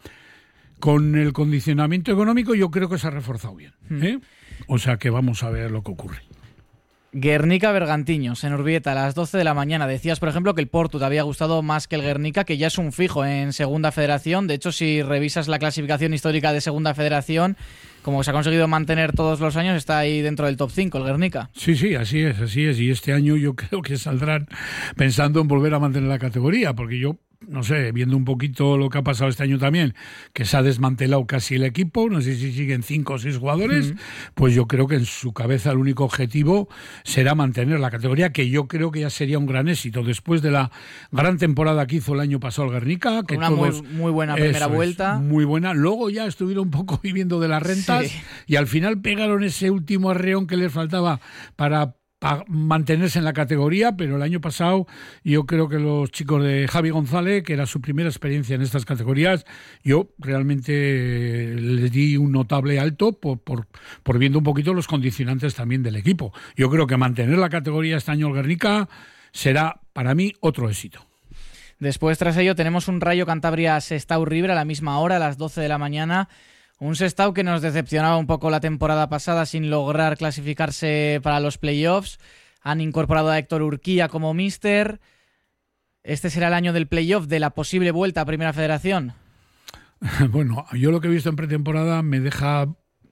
con el condicionamiento económico, yo creo que se ha reforzado bien. O sea que vamos a ver lo que ocurre. Guernica-Bergantiños, en Urbieta, a las 12 de la mañana. Decías, por ejemplo, que el Portu te había gustado más que el Guernica, que ya es un fijo en Segunda Federación. De hecho, si revisas la clasificación histórica de Segunda Federación, como se ha conseguido mantener todos los años, está ahí dentro del top 5, el Guernica. Sí, así es. Y este año yo creo que saldrán pensando en volver a mantener la categoría, porque yo, no sé, viendo un poquito lo que ha pasado este año también, que se ha desmantelado casi el equipo, no sé si siguen 5 o 6 jugadores, pues yo creo que en su cabeza el único objetivo será mantener la categoría, que yo creo que ya sería un gran éxito, después de la gran temporada que hizo el año pasado el Guernica. Que una muy buena primera vuelta. Muy buena. Luego ya estuvieron un poco viviendo de las rentas y al final pegaron ese último arreón que les faltaba para mantenerse en la categoría, pero el año pasado yo creo que los chicos de Javi González, que era su primera experiencia en estas categorías, yo realmente les di un notable alto por viendo un poquito los condicionantes también del equipo. Yo creo que mantener la categoría este año el Guernica será para mí otro éxito. Después, tras ello, tenemos un Rayo Cantabria-Sestao River a la misma hora, a las 12 de la mañana. Un Sestao que nos decepcionaba un poco la temporada pasada sin lograr clasificarse para los playoffs. Han incorporado a Héctor Urquía como míster. ¿Este será el año del playoff, de la posible vuelta a Primera Federación? Bueno, yo lo que he visto en pretemporada me deja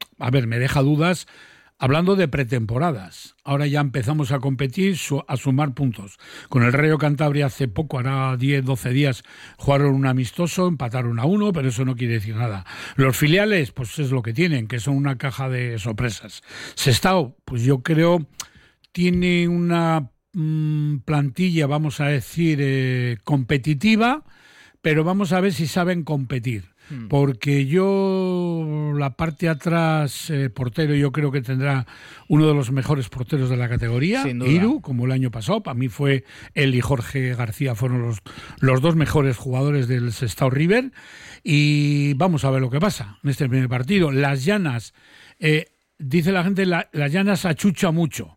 dudas. Hablando de pretemporadas, ahora ya empezamos a competir, a sumar puntos. Con el Rayo Cantabria hace poco, hará 10-12 días, jugaron un amistoso, empataron a 1, pero eso no quiere decir nada. Los filiales, pues es lo que tienen, que son una caja de sorpresas. Sestao, pues yo creo, tiene una plantilla, vamos a decir, competitiva, pero vamos a ver si saben competir. Porque yo, la parte de atrás, portero, yo creo que tendrá uno de los mejores porteros de la categoría, Iru, como el año pasado. Para mí fue él y Jorge García fueron los dos mejores jugadores del Sestao River. Y vamos a ver lo que pasa en este primer partido. Las Llanas, dice la gente, las Llanas achucha mucho,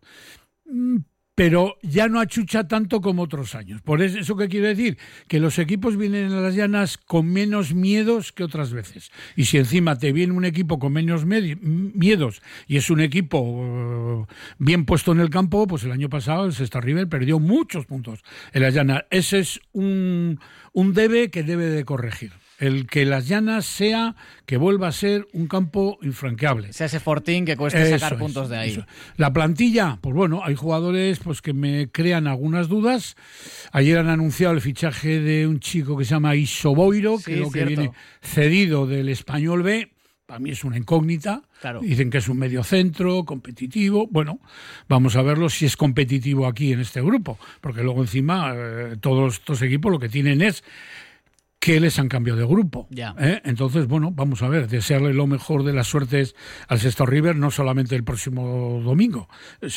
pero ya no achucha tanto como otros años. Por eso, ¿qué quiere decir? Que los equipos vienen a las Llanas con menos miedos que otras veces. Y si encima te viene un equipo con menos miedos y es un equipo bien puesto en el campo, pues el año pasado el Sestao River perdió muchos puntos en las Llanas. Ese es un debe que debe de corregir. El que las Llanas que vuelva a ser un campo infranqueable. Sea ese fortín que cueste sacar puntos de ahí. Eso. La plantilla, pues bueno, hay jugadores pues que me crean algunas dudas. Ayer han anunciado el fichaje de un chico que se llama Isoboiro, creo que viene cedido del Español B. Para mí es una incógnita. Claro. Dicen que es un mediocentro, competitivo. Bueno, vamos a verlo si es competitivo aquí en este grupo. Porque luego encima todos estos equipos lo que tienen es que les han cambiado de grupo. Entonces, bueno, vamos a ver, desearle lo mejor de las suertes al Sestao River, no solamente el próximo domingo,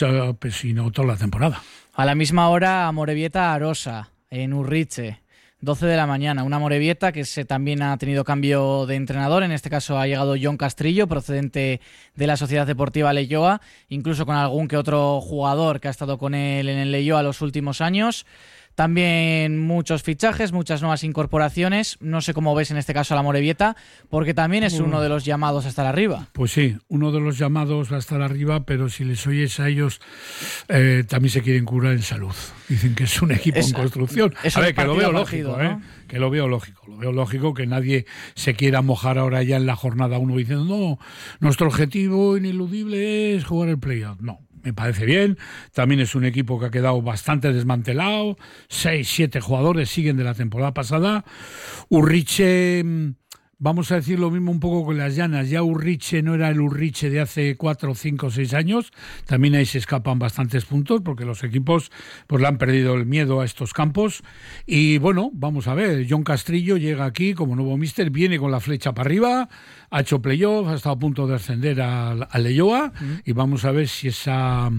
sino toda la temporada. A la misma hora, Amorebieta-Arosa, en Urriche, 12 de la mañana. Una Amorebieta que también ha tenido cambio de entrenador. En este caso ha llegado Jon Castrillo, procedente de la Sociedad Deportiva Leioa, incluso con algún que otro jugador que ha estado con él en el Leioa los últimos años. También muchos fichajes, muchas nuevas incorporaciones. No sé cómo ves en este caso a la Amorebieta, porque también es uno de los llamados a estar arriba. Pues sí, uno de los llamados a estar arriba, pero si les oyes a ellos, también se quieren curar en salud. Dicen que es un equipo en construcción. A ver, que lo veo lógico, ¿no? Que lo veo lógico que nadie se quiera mojar ahora ya en la jornada 1 diciendo, no, nuestro objetivo ineludible es jugar el playoff. No. Me parece bien, también es un equipo que ha quedado bastante desmantelado, 6-7 jugadores siguen de la temporada pasada. Urriche, vamos a decir lo mismo un poco con las Llanas, ya Urriche no era el Urriche de hace 4, 5, 6 años, también ahí se escapan bastantes puntos porque los equipos pues le han perdido el miedo a estos campos. Y bueno, vamos a ver, Jon Castrillo llega aquí como nuevo míster, viene con la flecha para arriba, ha hecho playoff, ha estado a punto de ascender al Leioa y vamos a ver si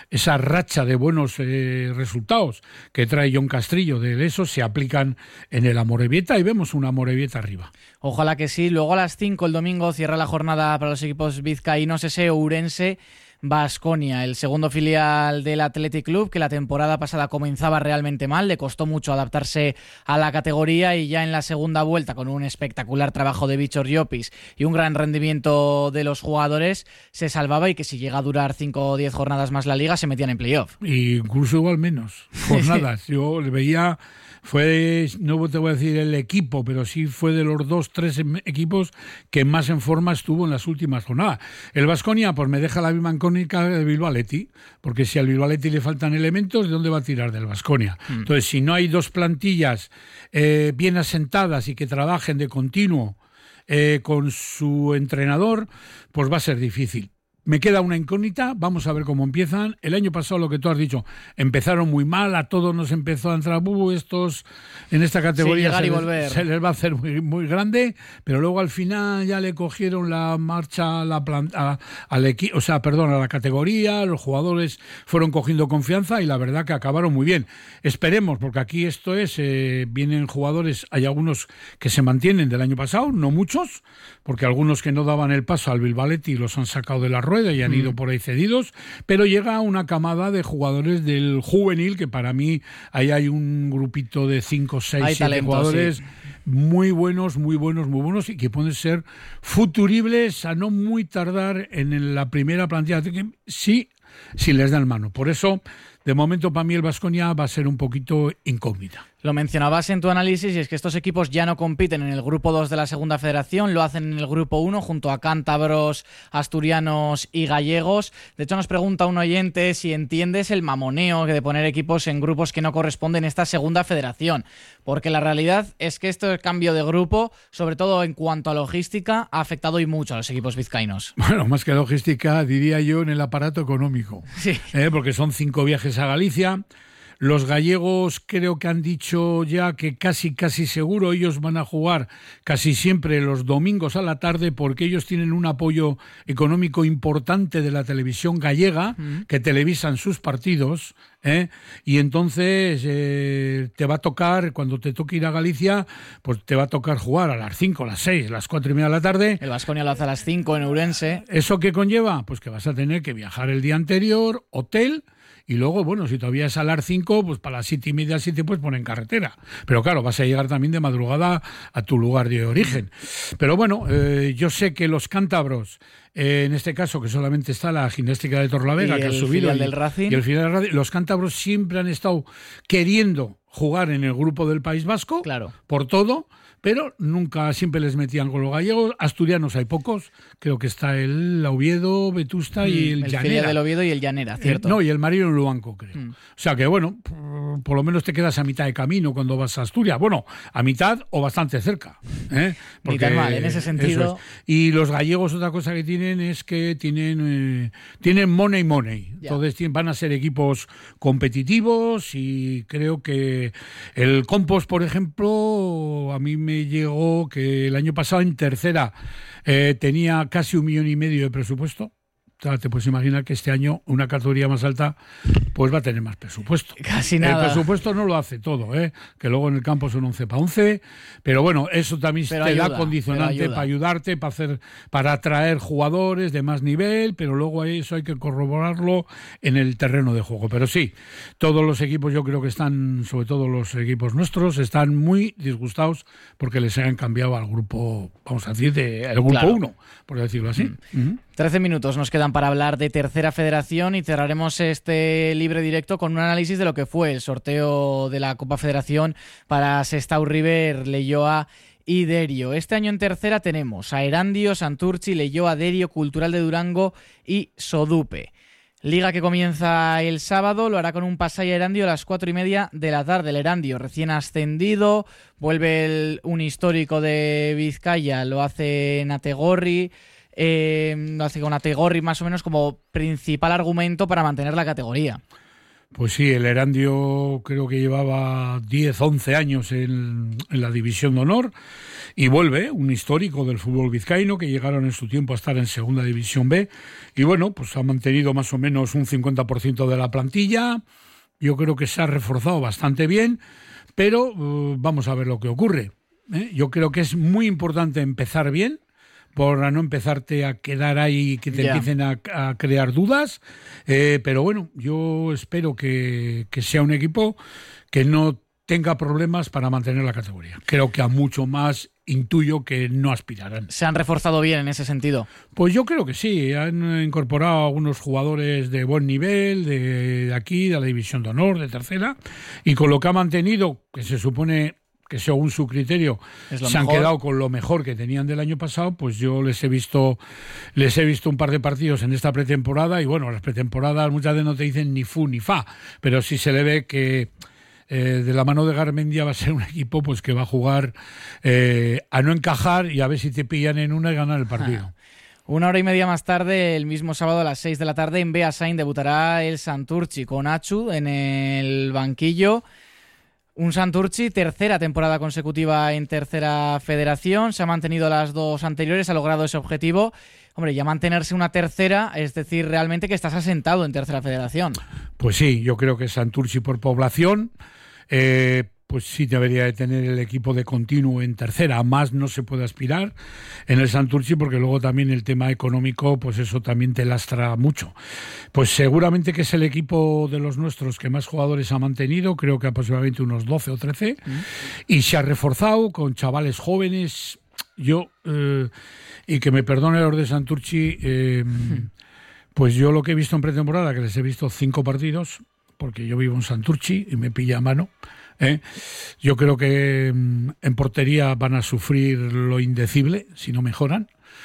esa racha de buenos resultados que trae Jon Castrillo de eso se aplican en el Amorebieta y vemos un Amorebieta arriba. Ojalá que sí. Luego a las 5 el domingo cierra la jornada para los equipos vizcaínos ese Ourense Baskonia, el segundo filial del Athletic Club, que la temporada pasada comenzaba realmente mal, le costó mucho adaptarse a la categoría y ya en la segunda vuelta, con un espectacular trabajo de Víctor Llopis y un gran rendimiento de los jugadores, se salvaba, y que si llega a durar 5 o 10 jornadas más la liga se metían en playoff. Y incluso igual menos jornadas. Yo le veía, no te voy a decir el equipo, pero sí fue de los 2-3 equipos que más en forma estuvo en las últimas jornadas. El Baskonia pues me deja la misma incógnita de Bilbao Athletic, porque si al Bilbao Athletic le faltan elementos, ¿de dónde va a tirar? Del Baskonia. Entonces, si no hay dos plantillas bien asentadas y que trabajen de continuo con su entrenador, pues va a ser difícil. Me queda una incógnita, vamos a ver cómo empiezan. El año pasado, lo que tú has dicho, empezaron muy mal, a todos nos empezó a entrar estos en esta categoría se les va a hacer muy, muy grande, pero luego al final ya le cogieron la marcha a la categoría, los jugadores fueron cogiendo confianza y la verdad que acabaron muy bien. Esperemos, porque aquí esto es, vienen jugadores, hay algunos que se mantienen del año pasado, no muchos, porque algunos que no daban el paso al Bilbao Athletic los han sacado de la rueda y han ido por ahí cedidos, pero llega una camada de jugadores del juvenil, que para mí ahí hay un grupito de 5, 6, 7 jugadores, sí, muy buenos, y que pueden ser futuribles a no muy tardar en la primera plantilla, sí, si les dan mano. Por eso, de momento, para mí el Baskonia va a ser un poquito incógnita. Lo mencionabas en tu análisis, y es que estos equipos ya no compiten en el grupo 2 de la segunda federación, lo hacen en el grupo 1 junto a cántabros, asturianos y gallegos. De hecho, nos pregunta un oyente si entiendes el mamoneo de poner equipos en grupos que no corresponden a esta segunda federación, porque la realidad es que este cambio de grupo, sobre todo en cuanto a logística, ha afectado y mucho a los equipos vizcaínos. Bueno, más que logística, diría yo en el aparato económico, sí, porque son 5 viajes a Galicia. Los gallegos creo que han dicho ya que casi seguro ellos van a jugar casi siempre los domingos a la tarde, porque ellos tienen un apoyo económico importante de la televisión gallega, que televisan sus partidos, y entonces te va a tocar, cuando te toque ir a Galicia, pues te va a tocar jugar a las 5, a las 6, a las 4:30 de la tarde. El Baskonia lo hace a las 5 en Ourense. ¿Eso qué conlleva? Pues que vas a tener que viajar el día anterior, hotel. Y luego, bueno, si todavía es a las 5, pues para las 7:30, 7, pues ponen carretera. Pero claro, vas a llegar también de madrugada a tu lugar de origen. Pero bueno, yo sé que los cántabros, en este caso, que solamente está la Gimnástica de Torlavega, que ha subido, del Racing. Y el filial del Racing, los cántabros siempre han estado queriendo jugar en el grupo del País Vasco, claro, por todo, pero nunca, siempre les metían con los gallegos. Asturianos hay pocos, creo que está el Oviedo, Vetusta y el Llanera. El del Oviedo y el Llanera, ¿cierto? Y el Marino Luanco, creo. O sea que, bueno, por lo menos te quedas a mitad de camino cuando vas a Asturias. Bueno, a mitad o bastante cerca. Ni tan mal, en ese sentido. Y los gallegos, otra cosa que tienen es que tienen money. Ya. Entonces van a ser equipos competitivos, y creo que el Compost, por ejemplo, a mí me llegó que el año pasado en tercera tenía casi 1,5 millones de presupuesto. Te puedes imaginar que este año una categoría más alta pues va a tener más presupuesto. Casi nada. El presupuesto no lo hace todo, que luego en el campo son 11 para 11, pero bueno, eso también te da condicionante para ayudarte, para atraer jugadores de más nivel, pero luego eso hay que corroborarlo en el terreno de juego. Pero sí, todos los equipos, yo creo que están, sobre todo los equipos nuestros, están muy disgustados porque les han cambiado al grupo, vamos a decir, el grupo 1, por decirlo así. 13 minutos nos quedan para hablar de Tercera Federación y cerraremos este libre directo con un análisis de lo que fue el sorteo de la Copa Federación para Sestao River, Leioa y Derio. Este año en Tercera tenemos a Erandio, Santurtzi, Leioa, Derio, Cultural de Durango y Sodupe. Liga que comienza el sábado, lo hará con un Pasaya Erandio a las 4:30 de la tarde. El Erandio recién ascendido, vuelve un histórico de Vizcaya, lo hace en Ategorri. Lo hace con Ategorri más o menos como principal argumento para mantener la categoría. Pues sí, el Erandio creo que llevaba 10, 11 años en la División de Honor y vuelve, un histórico del fútbol vizcaíno, que llegaron en su tiempo a estar en Segunda División B y bueno, pues ha mantenido más o menos un 50% de la plantilla. Yo creo que se ha reforzado bastante bien, pero vamos a ver lo que ocurre. Yo creo que es muy importante empezar bien, por no empezarte a quedar ahí, que te empiecen a crear dudas, pero bueno, yo espero que sea un equipo que no tenga problemas para mantener la categoría. Creo que a mucho más intuyo que no aspirarán. ¿Se han reforzado bien en ese sentido? Pues yo creo que sí, han incorporado a algunos jugadores de buen nivel, de aquí, de la División de Honor, de tercera, y con lo que ha mantenido, que se supone que según su criterio se han quedado con lo mejor que tenían del año pasado, pues yo les he visto un par de partidos en esta pretemporada y bueno, las pretemporadas muchas veces no te dicen ni fu ni fa, pero sí se le ve que de la mano de Garmendia va a ser un equipo pues que va a jugar a no encajar y a ver si te pillan en una y ganar el partido. 1 hora y media más tarde, el mismo sábado a las 6 de la tarde, en Beasain debutará el Santurtzi con Achu en el banquillo. Un Santurtzi, tercera temporada consecutiva en tercera federación, se ha mantenido las dos anteriores, ha logrado ese objetivo. Hombre, ya mantenerse una tercera, es decir, realmente que estás asentado en tercera federación. Pues sí, yo creo que Santurtzi por población, pues sí debería de tener el equipo de continuo en tercera. A más no se puede aspirar en el Santurtzi porque luego también el tema económico, pues eso también te lastra mucho. Pues seguramente que es el equipo de los nuestros que más jugadores ha mantenido, creo que aproximadamente unos 12 o 13, y se ha reforzado con chavales jóvenes. Yo, y que me perdone los de Santurtzi, pues yo lo que he visto en pretemporada, que les he visto 5 partidos, porque yo vivo en Santurtzi y me pilla a mano, yo creo que en portería van a sufrir lo indecible si no mejoran.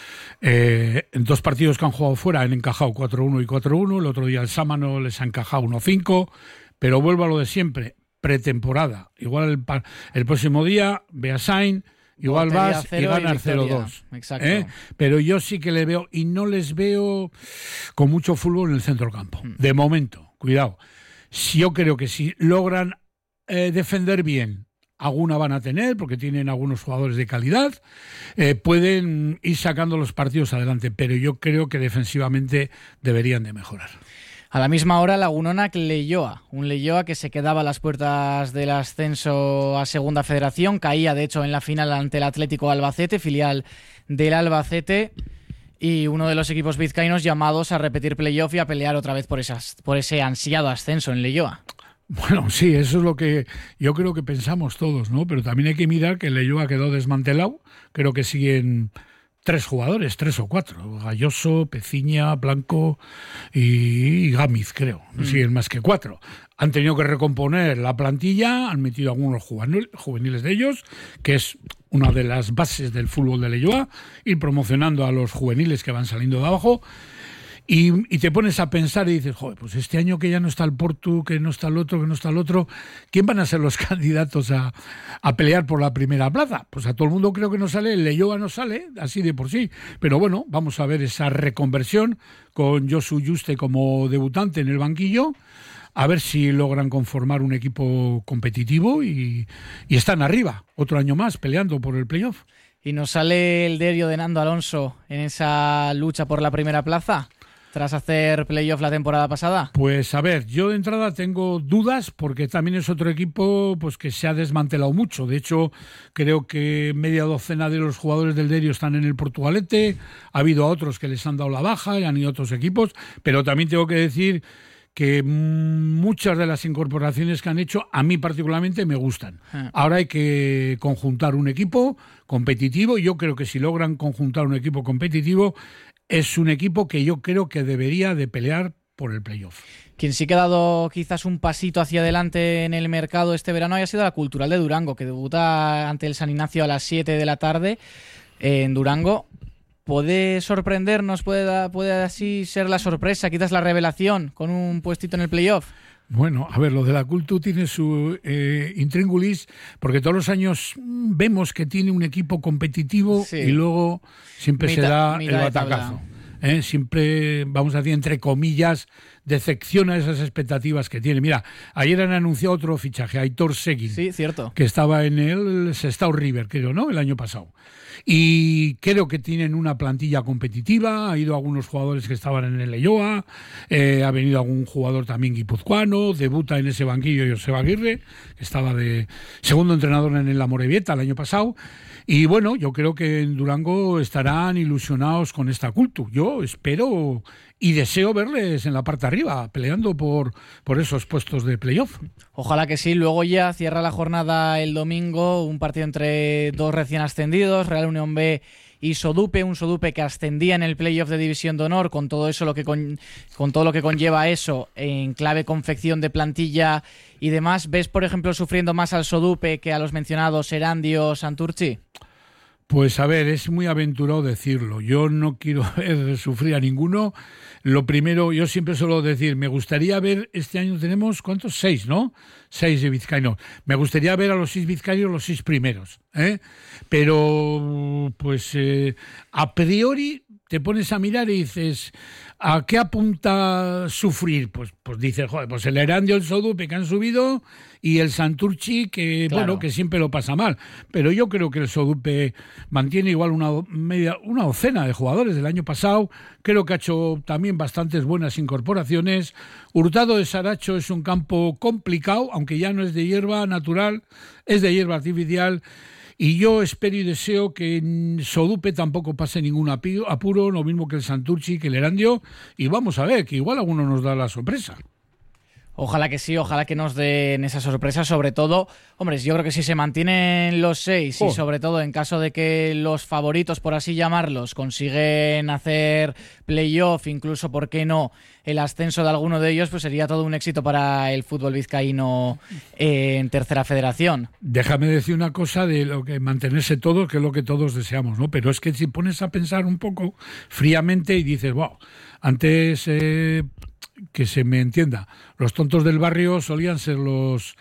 En 2 partidos que han jugado fuera han encajado 4-1 y 4-1. El otro día el Sámano les ha encajado 1-5. Pero vuelvo a lo de siempre, pretemporada. Igual el próximo día, Beasain, igual vas y ganas 0-2. Exacto. Pero yo sí que le veo, y no les veo con mucho fútbol en el centro del campo. De momento, cuidado. Yo creo que si logran defender bien, alguna van a tener, porque tienen algunos jugadores de calidad, pueden ir sacando los partidos adelante, pero yo creo que defensivamente deberían de mejorar. A la misma hora, Lagunonak-Leioa, un Leioa que se quedaba a las puertas del ascenso a Segunda Federación, caía de hecho en la final ante el Atlético Albacete, filial del Albacete, y uno de los equipos vizcaínos llamados a repetir playoff y a pelear otra vez por ese ansiado ascenso en Leioa. Bueno, sí, eso es lo que yo creo que pensamos todos, ¿no? Pero también hay que mirar que el Leioa quedó desmantelado. Creo que siguen 3 jugadores, 3 o 4. Galloso, Peciña, Blanco y Gámez, creo. No siguen más que 4. Han tenido que recomponer la plantilla, han metido algunos juveniles de ellos, que es una de las bases del fútbol de Leioa, ir promocionando a los juveniles que van saliendo de abajo. Y te pones a pensar y dices, joder, pues este año que ya no está el Portu, que no está el otro, ¿quién van a ser los candidatos a pelear por la primera plaza? Pues a todo el mundo creo que no sale, el Leioa no sale, así de por sí. Pero bueno, vamos a ver esa reconversión con Josu Juste como debutante en el banquillo, a ver si logran conformar un equipo competitivo y están arriba, otro año más, peleando por el playoff. ¿Y nos sale el Derio de Nando Alonso en esa lucha por la primera plaza tras hacer playoff la temporada pasada? Pues a ver, yo de entrada tengo dudas porque también es otro equipo pues que se ha desmantelado mucho. De hecho, creo que media docena de los jugadores del Derio están en el Portugalete, ha habido a otros que les han dado la baja y han ido a otros equipos, pero también tengo que decir que muchas de las incorporaciones que han hecho a mí particularmente me gustan. Ahora hay que conjuntar un equipo competitivo y yo creo que si logran conjuntar un equipo competitivo es un equipo que yo creo que debería de pelear por el playoff. Quien sí que ha dado quizás un pasito hacia adelante en el mercado este verano ha sido la Cultural de Durango, que debuta ante el San Ignacio a las 7 de la tarde en Durango. ¿Puede sorprendernos? ¿Puede así ser la sorpresa, quizás la revelación, con un puestito en el playoff? Bueno, a ver, lo de la Cultu tiene su intríngulis, porque todos los años vemos que tiene un equipo competitivo y luego siempre se da el batacazo. Siempre, vamos a decir, entre comillas, decepciona esas expectativas que tiene. Mira, ayer han anunciado otro fichaje, Aitor Seguin. Sí, cierto. Que estaba en el Sestao River, creo, ¿no? El año pasado. Y creo que tienen una plantilla competitiva, ha ido algunos jugadores que estaban en el Leioa, ha venido algún jugador también guipuzcoano, debuta en ese banquillo Joseba Aguirre, que estaba de segundo entrenador en el Amorebieta el año pasado. Y bueno, yo creo que en Durango estarán ilusionados con esta cultu. Yo espero y deseo verles en la parte arriba, peleando por esos puestos de playoff. Ojalá que sí. Luego ya cierra la jornada el domingo, un partido entre dos recién ascendidos, Real Unión B y Sodupe, un Sodupe que ascendía en el playoff de División de Honor, con todo eso con todo lo que conlleva eso en clave confección de plantilla y demás. ¿Ves, por ejemplo, sufriendo más al Sodupe que a los mencionados Erandio, Santurtzi? Pues a ver, es muy aventurado decirlo. Yo no quiero ver sufrir a ninguno. Lo primero, yo siempre suelo decir, me gustaría ver, este año tenemos, ¿cuántos? 6, ¿no? 6 de vizcaínos. Me gustaría ver a los 6 vizcaínos los 6 primeros, ¿eh? Pero, pues, a priori te pones a mirar y dices, ¿a qué apunta sufrir? Pues dices, joder, pues el Erandio, el Sodupe que han subido y el Santurtzi que, claro, bueno, que siempre lo pasa mal. Pero yo creo que el Sodupe mantiene igual una docena de jugadores del año pasado. Creo que ha hecho también bastantes buenas incorporaciones. Hurtado de Saracho es un campo complicado, aunque ya no es de hierba natural, es de hierba artificial. Y yo espero y deseo que en Sodupe tampoco pase ningún apuro, lo mismo que el Santurtzi, que el Erandio, y vamos a ver, que igual alguno nos da la sorpresa. Ojalá que sí, ojalá que nos den esa sorpresa, sobre todo, hombre, yo creo que si se mantienen los 6 y sobre todo en caso de que los favoritos, por así llamarlos, consiguen hacer playoff, incluso, ¿por qué no?, el ascenso de alguno de ellos, pues sería todo un éxito para el fútbol vizcaíno en tercera federación. Déjame decir una cosa de lo que mantenerse todo, que es lo que todos deseamos, ¿no? Pero es que si pones a pensar un poco fríamente y dices, wow, antes... que se me entienda, los tontos del barrio solían ser los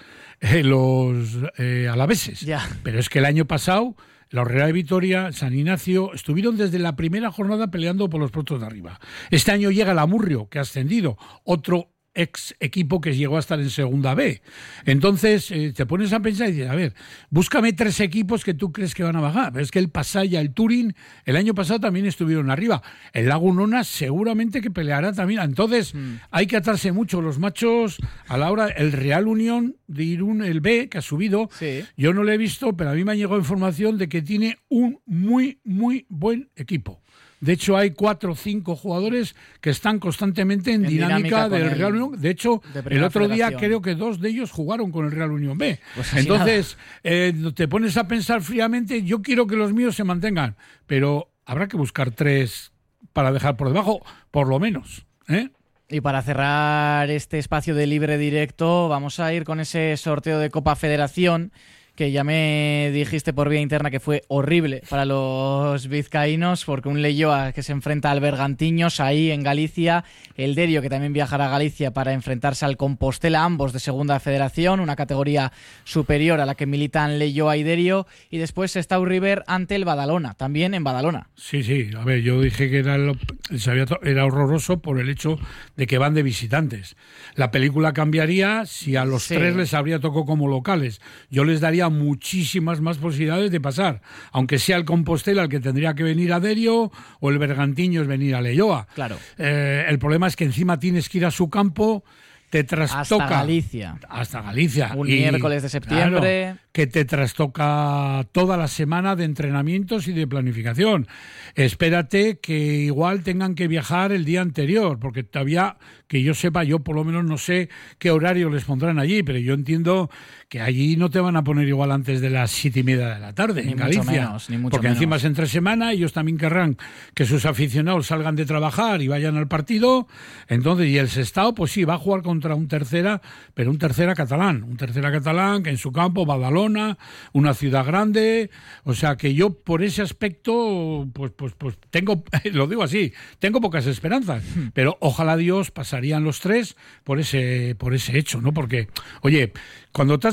alaveses. Ya. Pero es que el año pasado la Horrera de Vitoria, San Ignacio, estuvieron desde la primera jornada peleando por los puestos de arriba. Este año llega el Amurrio, que ha ascendido, otro ex equipo que llegó a estar en segunda B. Entonces te pones a pensar y dices, a ver, búscame 3 equipos que tú crees que van a bajar. Pero es que el Pasaya, el Turín, el año pasado también estuvieron arriba. El Lago Nona seguramente que peleará también. Entonces hay que atarse mucho los machos a la hora. El Real Unión de Irún, el B, que ha subido, sí. Yo no lo he visto, pero a mí me ha llegado información de que tiene un muy, muy buen equipo. De hecho, hay 4 o 5 jugadores que están constantemente en dinámica del Real Unión. De hecho, el otro día creo que 2 de ellos jugaron con el Real Unión B. Pues entonces, te pones a pensar fríamente, yo quiero que los míos se mantengan, pero habrá que buscar 3 para dejar por debajo, por lo menos, ¿eh? Y para cerrar este espacio de libre directo, vamos a ir con ese sorteo de Copa Federación, que ya me dijiste por vía interna que fue horrible para los vizcaínos, porque un Leioa que se enfrenta al Bergantiños ahí en Galicia, el Derio que también viajará a Galicia para enfrentarse al Compostela, ambos de segunda federación, una categoría superior a la que militan Leioa y Derio, y después Sestao River ante el Badalona, también en Badalona. Sí, a ver, yo dije que era horroroso por el hecho de que van de visitantes. La película cambiaría si a los 3 les habría tocado como locales. Yo les daría muchísimas más posibilidades de pasar, aunque sea el Compostela el que tendría que venir a Derio o el Bergantiños venir a Leioa. Claro. El problema es que encima tienes que ir a su campo, te trastoca hasta Galicia un miércoles de septiembre, claro, que te trastoca toda la semana de entrenamientos y de planificación. Espérate que igual tengan que viajar el día anterior, porque todavía, que yo sepa, yo por lo menos no sé qué horario les pondrán allí, pero yo entiendo que allí no te van a poner igual antes de las 7:30 de la tarde ni en Galicia, porque encima es entre semana, ellos también querrán que sus aficionados salgan de trabajar y vayan al partido. Entonces, y el Sestao, pues sí, va a jugar contra un tercera, pero un tercera catalán que en su campo, Badalona, una ciudad grande. O sea que yo por ese aspecto pues tengo, lo digo así, tengo pocas esperanzas, pero ojalá Dios pasarían los 3 por ese hecho, ¿no? Porque, oye, cuando te has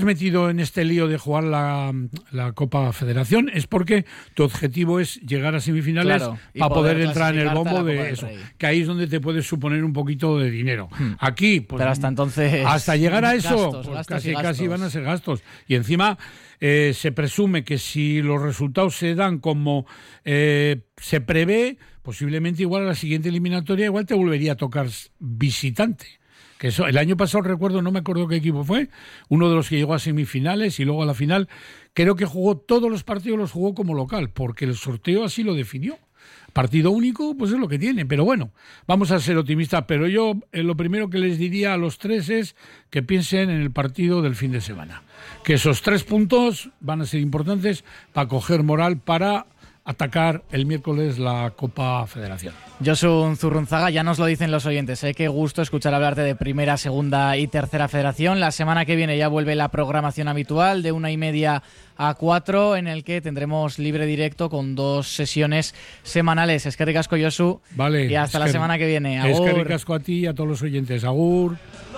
has metido en este lío de jugar la Copa Federación es porque tu objetivo es llegar a semifinales, claro, para poder entrar en el clasificarte bombo a la Copa de del eso, Rey. que ahí es donde te puedes suponer un poquito de dinero. Aquí, pues, pero hasta entonces, hasta llegar a eso, gastos, pues gastos y casi gastos. van a ser gastos. Y encima se presume que si los resultados se dan como se prevé, posiblemente igual a la siguiente eliminatoria igual te volvería a tocar visitante. Que eso, el año pasado recuerdo, no me acuerdo qué equipo fue, uno de los que llegó a semifinales y luego a la final, creo que jugó todos los partidos, los jugó como local, porque el sorteo así lo definió. Partido único, pues es lo que tiene, pero bueno, vamos a ser optimistas, pero yo lo primero que les diría a los tres es que piensen en el partido del fin de semana, que esos 3 puntos van a ser importantes para coger moral para atacar el miércoles la Copa Federación. Josu Zurrunzaga, ya nos lo dicen los oyentes, qué gusto escuchar hablarte de primera, segunda y tercera federación. La semana que viene ya vuelve la programación habitual de 1:30 a 4, en el que tendremos libre directo con 2 sesiones semanales. Eskerrik asko, Josu, vale, y hasta la semana que viene. Agur. Eskerrik asko a ti y a todos los oyentes. Agur.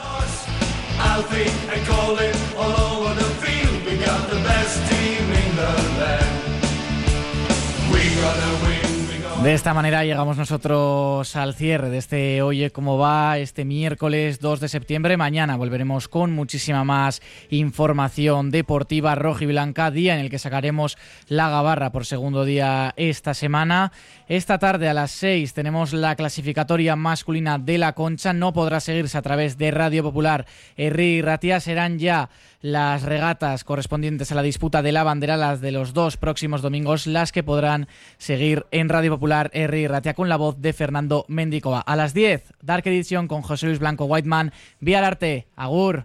De esta manera llegamos nosotros al cierre de este Oye Cómo Va, este miércoles 2 de septiembre. Mañana volveremos con muchísima más información deportiva rojiblanca, día en el que sacaremos la gabarra por segundo día esta semana. Esta tarde a las 6 tenemos la clasificatoria masculina de la Concha. No podrá seguirse a través de Radio Popular Herri y Ratia. Serán ya las regatas correspondientes a la disputa de la bandera, las de los 2 próximos domingos, las que podrán seguir en Radio Popular Herri y Ratia con la voz de Fernando Mendicova. A las 10, Dark Edition con José Luis Blanco Whiteman. Vía el arte. Agur.